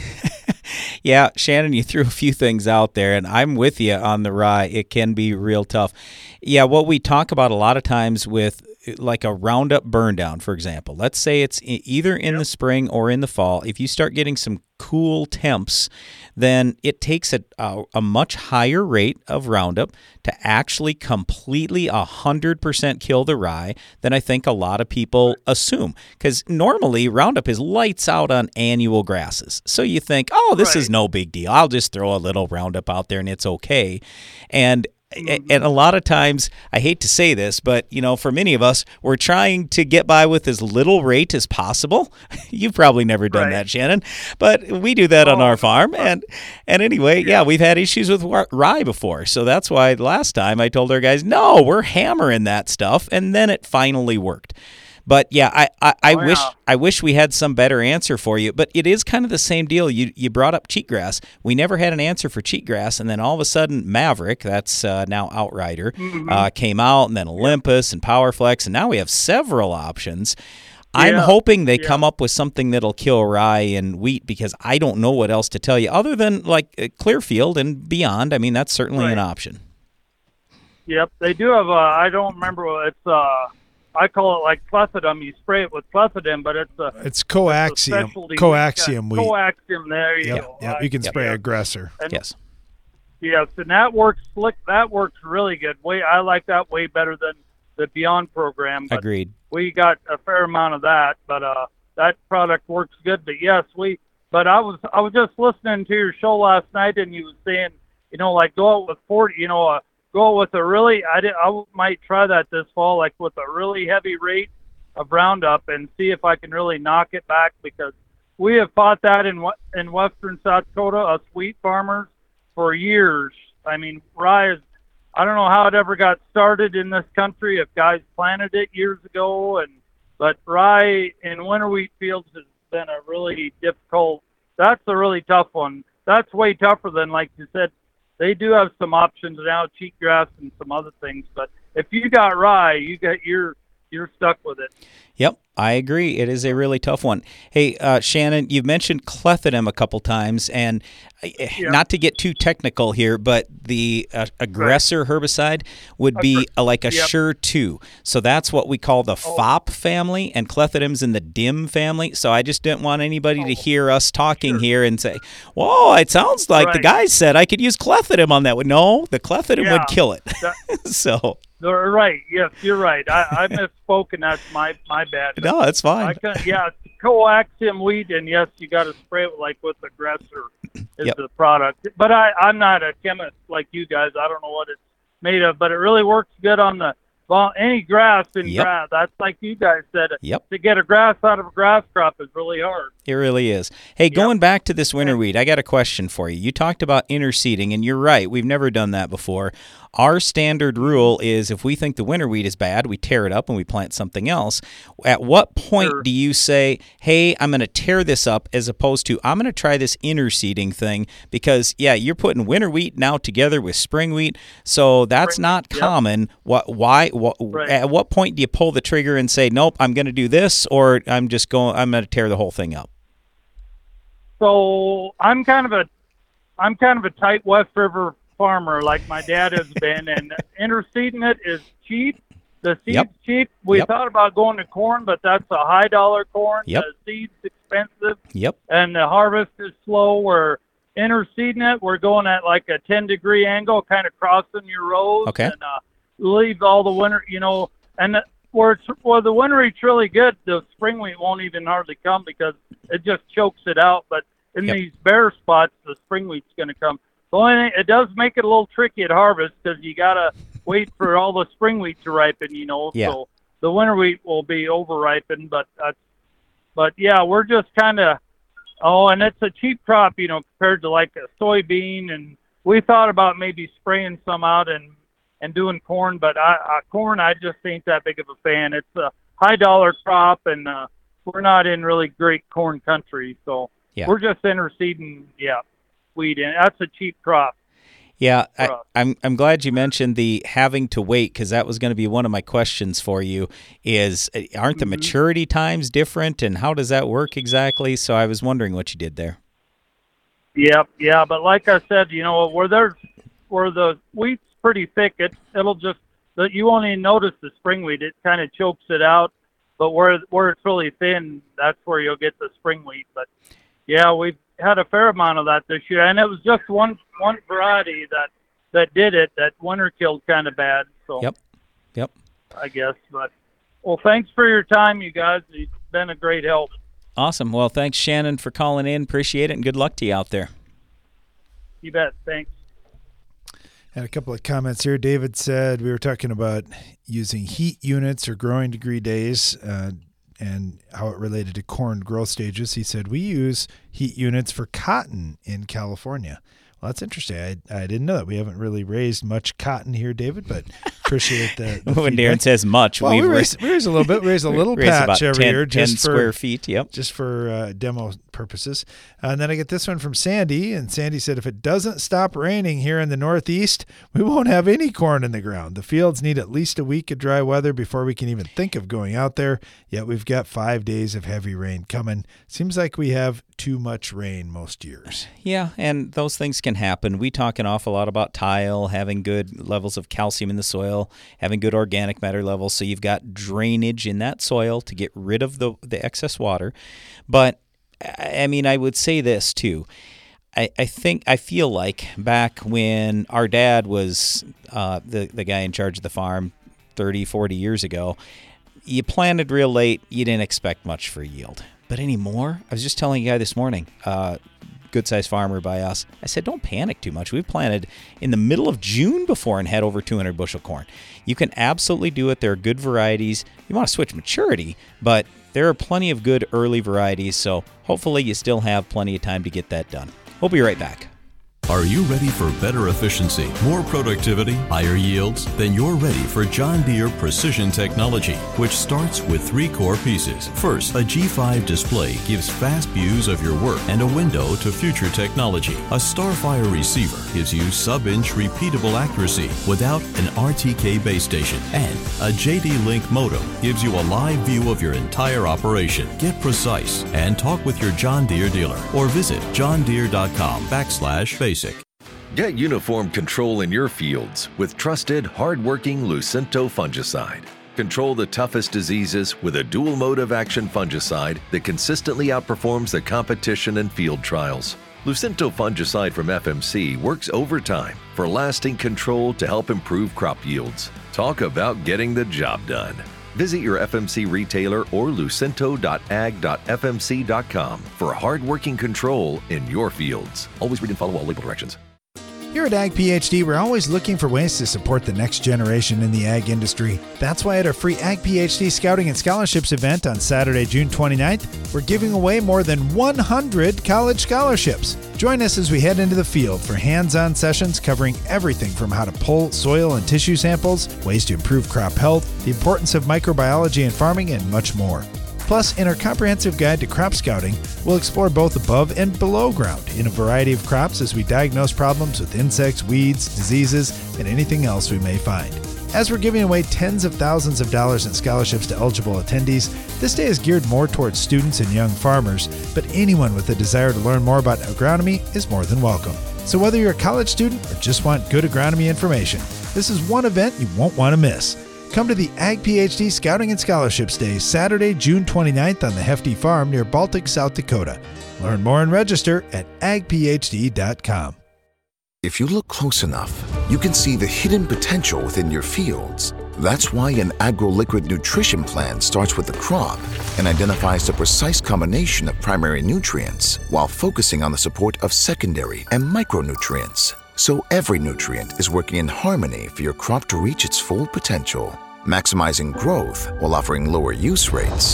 Yeah, Shannon, you threw a few things out there, and I'm with you on the rye. It can be real tough. Yeah, what we talk about a lot of times with like a Roundup burn down, for example. Let's say it's either in yep. the spring or in the fall. If you start getting some cool temps, then it takes a, a, a much higher rate of Roundup to actually completely one hundred percent kill the rye than I think a lot of people assume. Because normally Roundup is lights out on annual grasses. So you think, oh, this right. is no big deal. I'll just throw a little Roundup out there and it's okay. And And a lot of times, I hate to say this, but, you know, for many of us, we're trying to get by with as little rate as possible. You've probably never done right. that, Shannon, but we do that oh. on our farm. And and anyway, yeah. yeah, we've had issues with rye before. So that's why last time I told our guys, no, we're hammering that stuff. And then it finally worked. But yeah, I, I, I Oh, wish yeah. I wish we had some better answer for you. But it is kind of the same deal. You you brought up cheatgrass. We never had an answer for cheatgrass, and then all of a sudden Maverick, that's uh, now Outrider, Mhm. uh, came out, and then Olympus and Powerflex, and now we have several options. I'm Yeah, hoping they yeah. come up with something that'll kill rye and wheat, because I don't know what else to tell you other than like uh, Clearfield and beyond. I mean, that's certainly an Right. option. Yep, they do have. Uh, I don't remember what it's. Uh, I call it like clethodim. You spray it with clethodim, but it's a. It's coaxium. specialty Coaxium wheat. wheat. Coaxium. There you Yep, go. yep. I- You can spray yeah. aggressor. And- Yes. Yes, and that works slick. That works really good. Way I like that way better than the Beyond program. But Agreed. We got a fair amount of that, but uh, that product works good. But yes, we. But I was I was just listening to your show last night, and you was saying, you know, like go out with forty. You know, uh, go out with a really. I did, I might try that this fall, like with a really heavy rate of Roundup, and see if I can really knock it back, because we have fought that in we- in western South Dakota, us wheat farmers, for years. I mean, rye is, I don't know how it ever got started in this country, if guys planted it years ago, and but rye in winter wheat fields has been a really difficult, that's a really tough one. That's way tougher than, like you said, they do have some options now, cheatgrass and some other things, but if you got rye, you got you're you're stuck with it. Yep, I agree. It is a really tough one. Hey, uh, Shannon, you've mentioned clethodim a couple times, and uh, not to get too technical here, but the uh, aggressor herbicide would be uh, like a Yep. Sure two. So that's what we call the F O P family, and clethidim's in the D I M family. So I just didn't want anybody to hear us talking here and say, "Whoa, it sounds like the Right. guy said I could use clethodim on that." one. No, the clethodim Yeah, would kill it. that- so. They're right. Yes, you're right. I, I misspoke, and that's my my bad. No, that's fine. I can, yeah, it's coaxium wheat, and yes, you got to spray it like with aggressor is Yep. the product. But I I'm not a chemist like you guys. I don't know what it's made of, but it really works good on the well any grass in Yep. grass. That's like you guys said. Yep. To get a grass out of a grass crop is really hard. It really is. Hey, going back to this winter wheat, I got a question for you. You talked about interseeding, and you're right. We've never done that before. Our standard rule is if we think the winter wheat is bad, we tear it up and we plant something else. At what point do you say, hey, I'm going to tear this up, as opposed to I'm going to try this interseeding thing? Because, yeah, you're putting winter wheat now together with spring wheat, so that's not common. What? Why? What, Right. At what point do you pull the trigger and say, nope, I'm going to do this, or I'm just going, I'm going to tear the whole thing up? So I'm kind of a I'm kind of a tight West River farmer, like my dad has been, and interseeding it is cheap. The seed's Yep. cheap. We Yep. thought about going to corn, but that's a high dollar corn. Yep. The seed's expensive, Yep. and the harvest is slow. We're interseeding it. We're going at like a ten degree angle, kind of crossing your rows, Okay. and uh, leave all the winter, you know, and the, where it's, where the winter wheat's really good, the spring wheat won't even hardly come because it just chokes it out. But in Yep. these bare spots, the spring wheat's going to come. The only thing, it does make it a little tricky at harvest because you got to wait for all the spring wheat to ripen, you know. Yeah. So the winter wheat will be over ripened, but that's, but yeah, we're just kind of, oh, and it's a cheap crop, you know, compared to like a soybean. And we thought about maybe spraying some out and, and doing corn, but I, I, corn, I just ain't that big of a fan. It's a high dollar crop, and uh, we're not in really great corn country. So Yeah. we're just interseeding, yeah, wheat. And that's a cheap crop. Yeah, I, for us. I'm I'm glad you mentioned the having to wait, because that was going to be one of my questions for you. Is uh, aren't the Mm-hmm. maturity times different, and how does that work exactly? So I was wondering what you did there. Yep, yeah, but like I said, you know, where there's where the wheat's pretty thick, it it'll just that you won't even notice the spring wheat. It kind of chokes it out. But where where it's really thin, that's where you'll get the spring wheat. But yeah, we've had a fair amount of that this year, and it was just one one variety that that did it that winter killed kind of bad. So Yep, yep. I guess, but well, thanks for your time, you guys. It's been a great help. Awesome. Well, thanks, Shannon, for calling in. Appreciate it, and good luck to you out there. You bet. Thanks. Had a couple of comments here. David said we were talking about using heat units or growing degree days uh, and how it related to corn growth stages. He said we use heat units for cotton in California. Well, that's interesting. I I didn't know that. We haven't really raised much cotton here, David, but appreciate the, the when feedback. Darren says much, well, we raise, we raise a little bit. We raise a little raise patch about every ten, year, just ten for square feet. Yep, just for uh, demo purposes. Uh, and then I get this one from Sandy, and Sandy said, "If it doesn't stop raining here in the Northeast, we won't have any corn in the ground. The fields need at least a week of dry weather before we can even think of going out there. Yet we've got five days of heavy rain coming. Seems like we have too much rain most years." Yeah, and those things can happen. We talk an awful lot about tile, having good levels of calcium in the soil, having good organic matter levels, so you've got drainage in that soil to get rid of the, the excess water. But, I mean, I would say this, too. I, I think, I feel like back when our dad was uh, the, the guy in charge of the farm thirty, forty years ago, you planted real late, you didn't expect much for yield. But anymore, I was just telling a guy this morning, uh, good-sized farmer by us, I said, don't panic too much. We've planted in the middle of June before and had over two hundred bushel corn. You can absolutely do it. There are good varieties. You want to switch maturity, but there are plenty of good early varieties, so hopefully you still have plenty of time to get that done. We'll be right back. Are you ready for better efficiency, more productivity, higher yields? Then you're ready for John Deere Precision Technology, which starts with three core pieces. First, a G five display gives fast views of your work and a window to future technology. A Starfire receiver gives you sub-inch repeatable accuracy without an R T K base station. And a J D Link modem gives you a live view of your entire operation. Get precise and talk with your John Deere dealer or visit johndeere.com backslash basic. Get uniform control in your fields with trusted, hard-working Lucento fungicide. Control the toughest diseases with a dual mode of action fungicide that consistently outperforms the competition in field trials. Lucento fungicide from F M C works overtime for lasting control to help improve crop yields. Talk about getting the job done. Visit your F M C retailer or lucento dot ag dot f m c dot com for hard-working control in your fields. Always read and follow all label directions. Here at Ag PhD, we're always looking for ways to support the next generation in the ag industry. That's why at our free Ag PhD Scouting and Scholarships event on Saturday, June twenty-ninth, we're giving away more than one hundred college scholarships. Join us as we head into the field for hands-on sessions covering everything from how to pull soil and tissue samples, ways to improve crop health, the importance of microbiology in farming, and much more. Plus, in our comprehensive guide to crop scouting, we'll explore both above and below ground in a variety of crops as we diagnose problems with insects, weeds, diseases, and anything else we may find. As we're giving away tens of thousands of dollars in scholarships to eligible attendees, this day is geared more towards students and young farmers, but anyone with a desire to learn more about agronomy is more than welcome. So whether you're a college student or just want good agronomy information, this is one event you won't want to miss. Come to the Ag PhD Scouting and Scholarships Day, Saturday, June twenty-ninth on the Hefty Farm near Baltic, South Dakota. Learn more and register at ag p h d dot com. If you look close enough, you can see the hidden potential within your fields. That's why an AgroLiquid nutrition plan starts with the crop and identifies the precise combination of primary nutrients while focusing on the support of secondary and micronutrients. So every nutrient is working in harmony for your crop to reach its full potential, maximizing growth while offering lower use rates.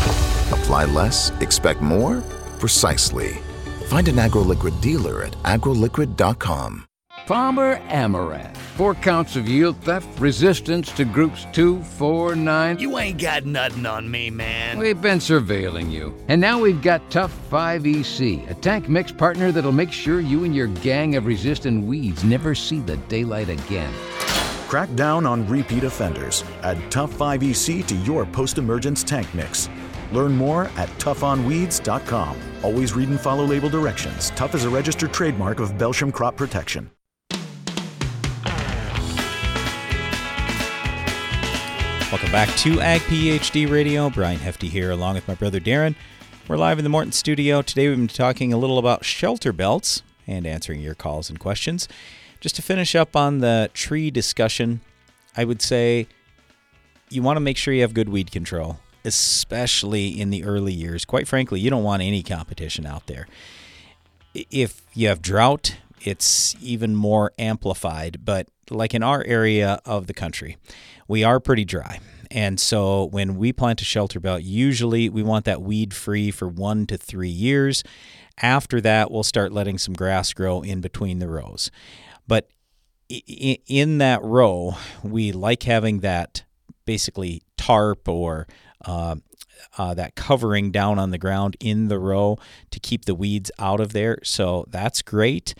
Apply less, expect more? Precisely. Find an AgroLiquid dealer at agro liquid dot com. Palmer Amaranth. Four counts of yield theft, resistance to groups two, four, nine. You ain't got nothing on me, man. We've been surveilling you. And now we've got Tough five E C, a tank mix partner that'll make sure you and your gang of resistant weeds never see the daylight again. Crack down on repeat offenders. Add Tough five E C to your post-emergence tank mix. Learn more at tough on weeds dot com. Always read and follow label directions. Tough is a registered trademark of Belsham Crop Protection. Welcome back to Ag PhD Radio. Brian Hefty here along with my brother Darren. We're live in the Morton studio. Today we've been talking a little about shelter belts and answering your calls and questions. Just to finish up on the tree discussion, I would say you want to make sure you have good weed control, especially in the early years. Quite frankly, you don't want any competition out there. If you have drought, it's even more amplified. But like in our area of the country, we are pretty dry. And so when we plant a shelter belt, usually we want that weed free for one to three years. After that, we'll start letting some grass grow in between the rows. But in that row, we like having that basically tarp or uh, uh, that covering down on the ground in the row to keep the weeds out of there. So that's great.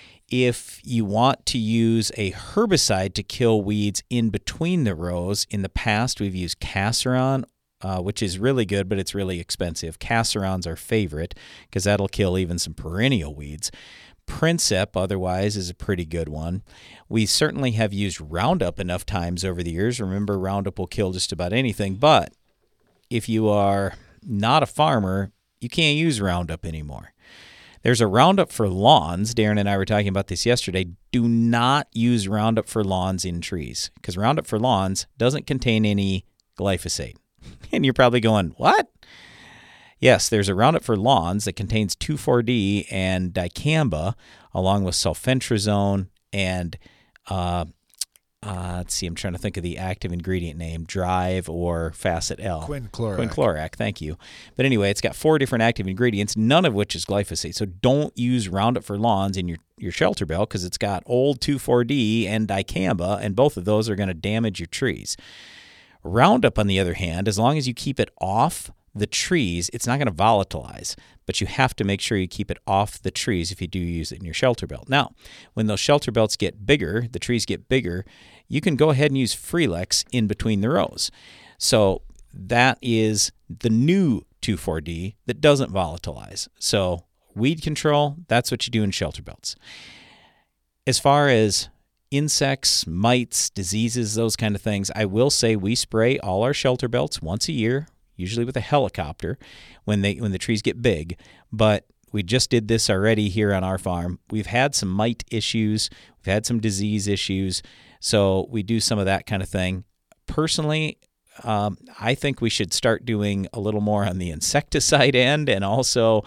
If you want to use a herbicide to kill weeds in between the rows, in the past we've used Caseron, uh, which is really good, but it's really expensive. Caseron's our favorite because that'll kill even some perennial weeds. Princep, otherwise, is a pretty good one. We certainly have used Roundup enough times over the years. Remember, Roundup will kill just about anything, but if you are not a farmer, you can't use Roundup anymore. There's a Roundup for lawns. Darren and I were talking about this yesterday. Do not use Roundup for lawns in trees because Roundup for lawns doesn't contain any glyphosate. And you're probably going, what? Yes, there's a Roundup for lawns that contains two four D and dicamba, along with sulfentrazone and, uh, uh, let's see, I'm trying to think of the active ingredient name, Drive or Facet L. Quinclorac. Quinclorac, thank you. But anyway, it's got four different active ingredients, none of which is glyphosate. So don't use Roundup for lawns in your, your shelter belt because it's got old two four D and dicamba, and both of those are going to damage your trees. Roundup, on the other hand, as long as you keep it off the trees, it's not going to volatilize, but you have to make sure you keep it off the trees if you do use it in your shelter belt. Now, when those shelter belts get bigger, the trees get bigger, you can go ahead and use Freelex in between the rows. So that is the new two four D that doesn't volatilize. So weed control, that's what you do in shelter belts. As far as insects, mites, diseases, those kind of things, I will say we spray all our shelter belts once a year, usually with a helicopter when they when the trees get big. But we just did this already here on our farm. We've had some mite issues. We've had some disease issues. So we do some of that kind of thing. Personally, um, I think we should start doing a little more on the insecticide end and also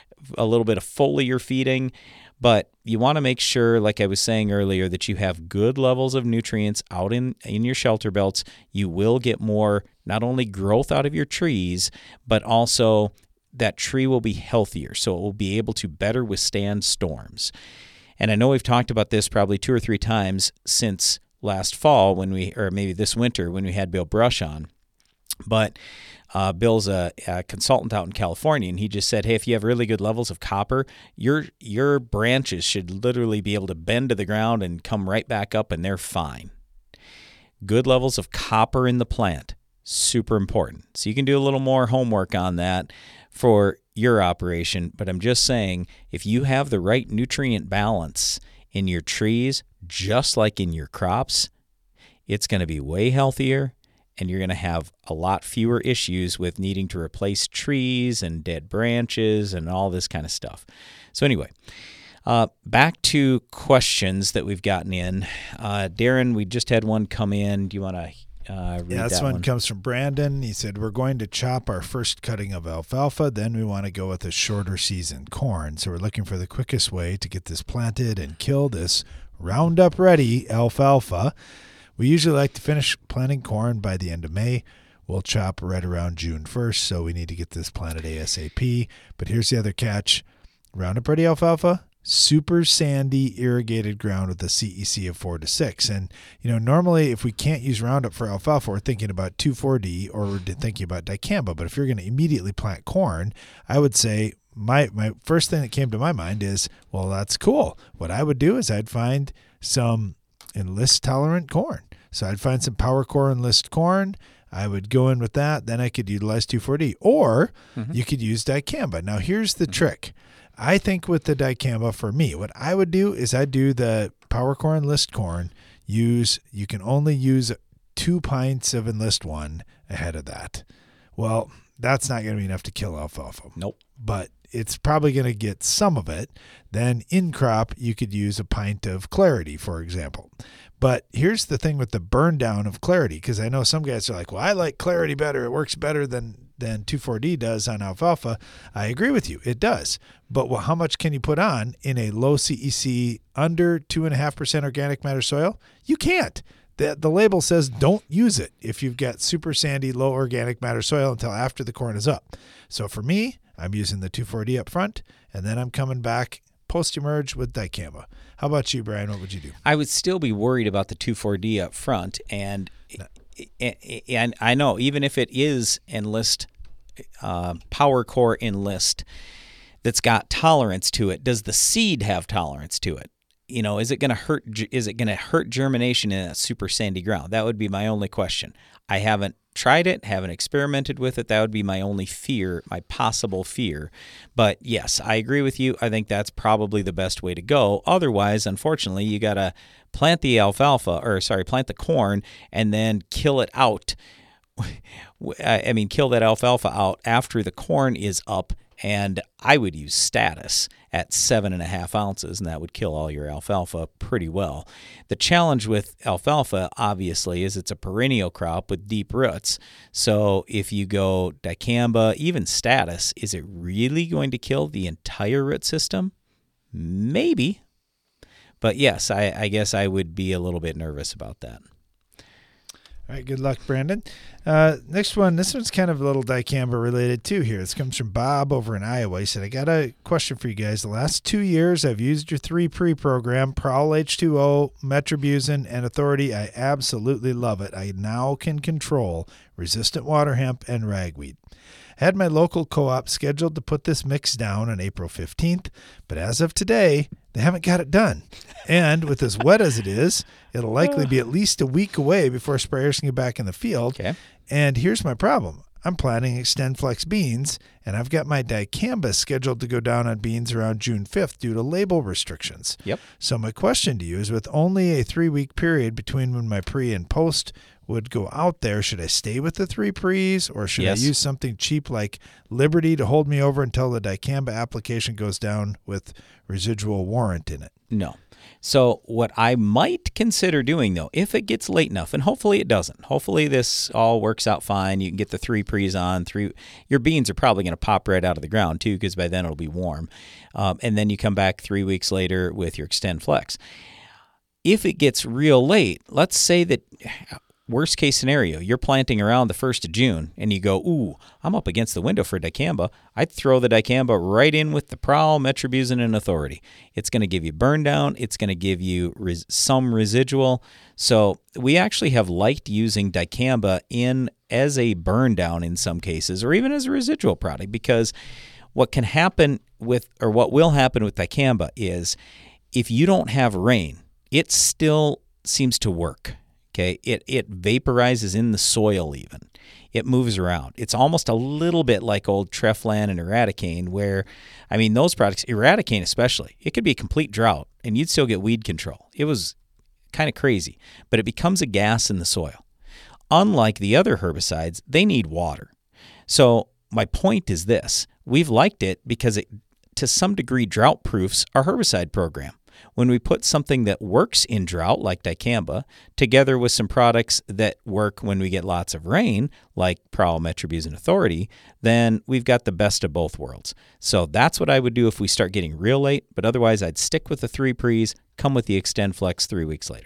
a little bit of foliar feeding. But you want to make sure, like I was saying earlier, that you have good levels of nutrients out in, in your shelter belts. You will get more, not only growth out of your trees, but also that tree will be healthier. So it will be able to better withstand storms. And I know we've talked about this probably two or three times since last fall when we, or maybe this winter when we had Bill Brush on. But Uh, Bill's a, a consultant out in California, and he just said, hey, if you have really good levels of copper, your your branches should literally be able to bend to the ground and come right back up, and they're fine. Good levels of copper in the plant, super important. So you can do a little more homework on that for your operation, but I'm just saying, if you have the right nutrient balance in your trees, just like in your crops, it's going to be way healthier, and you're going to have a lot fewer issues with needing to replace trees and dead branches and all this kind of stuff. So anyway, uh, back to questions that we've gotten in. Uh, Darren, we just had one come in. Do you want to uh, read yeah, this that one? one comes from Brandon. He said, we're going to chop our first cutting of alfalfa. Then we want to go with a shorter season corn. So we're looking for the quickest way to get this planted and kill this Roundup ready alfalfa. We usually like to finish planting corn by the end of May. We'll chop right around June first, so we need to get this planted ASAP. But here's the other catch. Roundup Ready alfalfa, super sandy irrigated ground with a C E C of four to six. And, you know, normally if we can't use Roundup for alfalfa, we're thinking about two four D or we're thinking about dicamba. But if you're going to immediately plant corn, I would say my, my first thing that came to my mind is, well, that's cool. What I would do is I'd find some enlist tolerant corn. So I'd find some PowerCore enlist corn. I would go in with that. Then I could utilize two four D, or mm-hmm. you could use dicamba. Now here's the mm-hmm. trick. I think with the dicamba, for me, what I would do is I'd do the PowerCore enlist corn. Use you can only use two pints of enlist one ahead of that. Well, that's not going to be enough to kill alfalfa. Nope. But it's probably going to get some of it. Then in crop, you could use a pint of Clarity, for example. But here's the thing with the burn down of Clarity, because I know some guys are like, well, I like Clarity better. It works better than, than two four D does on alfalfa. I agree with you. It does. But well, how much can you put on in a low C E C under two point five percent organic matter soil? You can't. The, the label says don't use it if you've got super sandy, low organic matter soil until after the corn is up. So for me, I'm using the two four D up front, and then I'm coming back post-emerge with dicamba. How about you, Brian? What would you do? I would still be worried about the two four D up front, and and I know even if it is Enlist, uh, Power Core Enlist that's got tolerance to it, does the seed have tolerance to it? You know, is it going to hurt? Is it going to hurt germination in that super sandy ground? That would be my only question. I haven't tried it, haven't experimented with it. That would be my only fear, my possible fear. But yes, I agree with you. I think that's probably the best way to go. Otherwise, unfortunately, you got to plant the alfalfa, or sorry, plant the corn, and then kill it out. I mean, kill that alfalfa out after the corn is up. And I would use Status at seven and a half ounces, and that would kill all your alfalfa pretty well. The challenge with alfalfa, obviously, is it's a perennial crop with deep roots. So if you go dicamba, even Status, is it really going to kill the entire root system? Maybe. But yes, I, I guess I would be a little bit nervous about that. All right, good luck, Brandon. Uh, next one, this one's kind of a little dicamba related too here. This comes from Bob over in Iowa. He said, I got a question for you guys. The last two years, I've used your three pre program, Prowl H two O, Metribuzin, and Authority. I absolutely love it. I now can control resistant water hemp and ragweed. I had my local co-op scheduled to put this mix down on April fifteenth, but as of today, they haven't got it done. And with as wet as it is, it'll likely be at least a week away before sprayers can get back in the field. Okay. And here's my problem. I'm planting XtendFlex beans, and I've got my dicamba scheduled to go down on beans around June fifth due to label restrictions. Yep. So my question to you is, with only a three-week period between when my pre and post would go out there, should I stay with the three pre's, or should Yes. I use something cheap like Liberty to hold me over until the dicamba application goes down with residual warrant in it? No. So what I might consider doing, though, if it gets late enough, and hopefully it doesn't. Hopefully this all works out fine. You can get the three pre's on. Three, your beans are probably going to pop right out of the ground, too, because by then it'll be warm. Um, and then you come back three weeks later with your XtendFlex. If it gets real late, let's say that... Worst case scenario, you're planting around the first of June, and you go, ooh, I'm up against the window for dicamba. I'd throw the dicamba right in with the Prowl, Metribuzin, and Authority. It's going to give you burn down. It's going to give you res- some residual. So we actually have liked using dicamba in as a burn down in some cases, or even as a residual product, because what can happen with, or what will happen with dicamba is if you don't have rain, it still seems to work. Okay, it it vaporizes in the soil even. It moves around. It's almost a little bit like old Treflan and Eradicane where, I mean, those products, Eradicane especially, it could be a complete drought and you'd still get weed control. It was kind of crazy, but it becomes a gas in the soil. Unlike the other herbicides, they need water. So my point is this. We've liked it because it, to some degree, drought proofs our herbicide program. When we put something that works in drought, like dicamba, together with some products that work when we get lots of rain, like Prowl, Metribuzin, Authority, then we've got the best of both worlds. So that's what I would do if we start getting real late, but otherwise I'd stick with the three pre's, come with the XtendFlex three weeks later.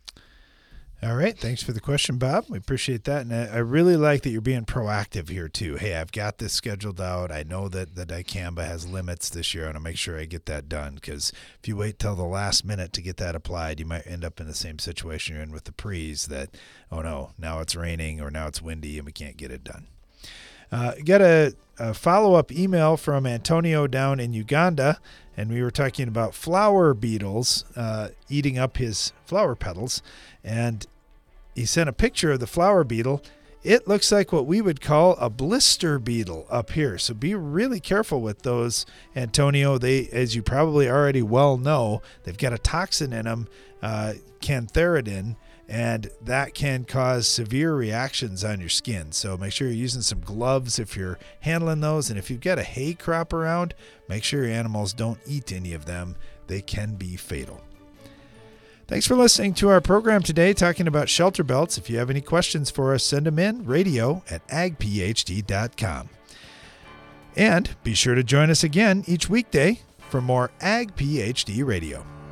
All right. Thanks for the question, Bob. We appreciate that. And I really like that you're being proactive here, too. Hey, I've got this scheduled out. I know that the dicamba has limits this year. I want to make sure I get that done, because if you wait till the last minute to get that applied, you might end up in the same situation you're in with the pre's that, oh, no, now it's raining or now it's windy and we can't get it done. Uh, got a, a follow-up email from Antonio down in Uganda, and we were talking about flower beetles uh, eating up his flower petals, and he sent a picture of the flower beetle. It looks like what we would call a blister beetle up here. So be really careful with those, Antonio. They, as you probably already well know, they've got a toxin in them, uh, cantharidin, and that can cause severe reactions on your skin. So make sure you're using some gloves if you're handling those. And if you've got a hay crop around, make sure your animals don't eat any of them. They can be fatal. Thanks for listening to our program today, talking about shelter belts. If you have any questions for us, send them in, radio at ag p h d dot com. And be sure to join us again each weekday for more Ag P H D Radio.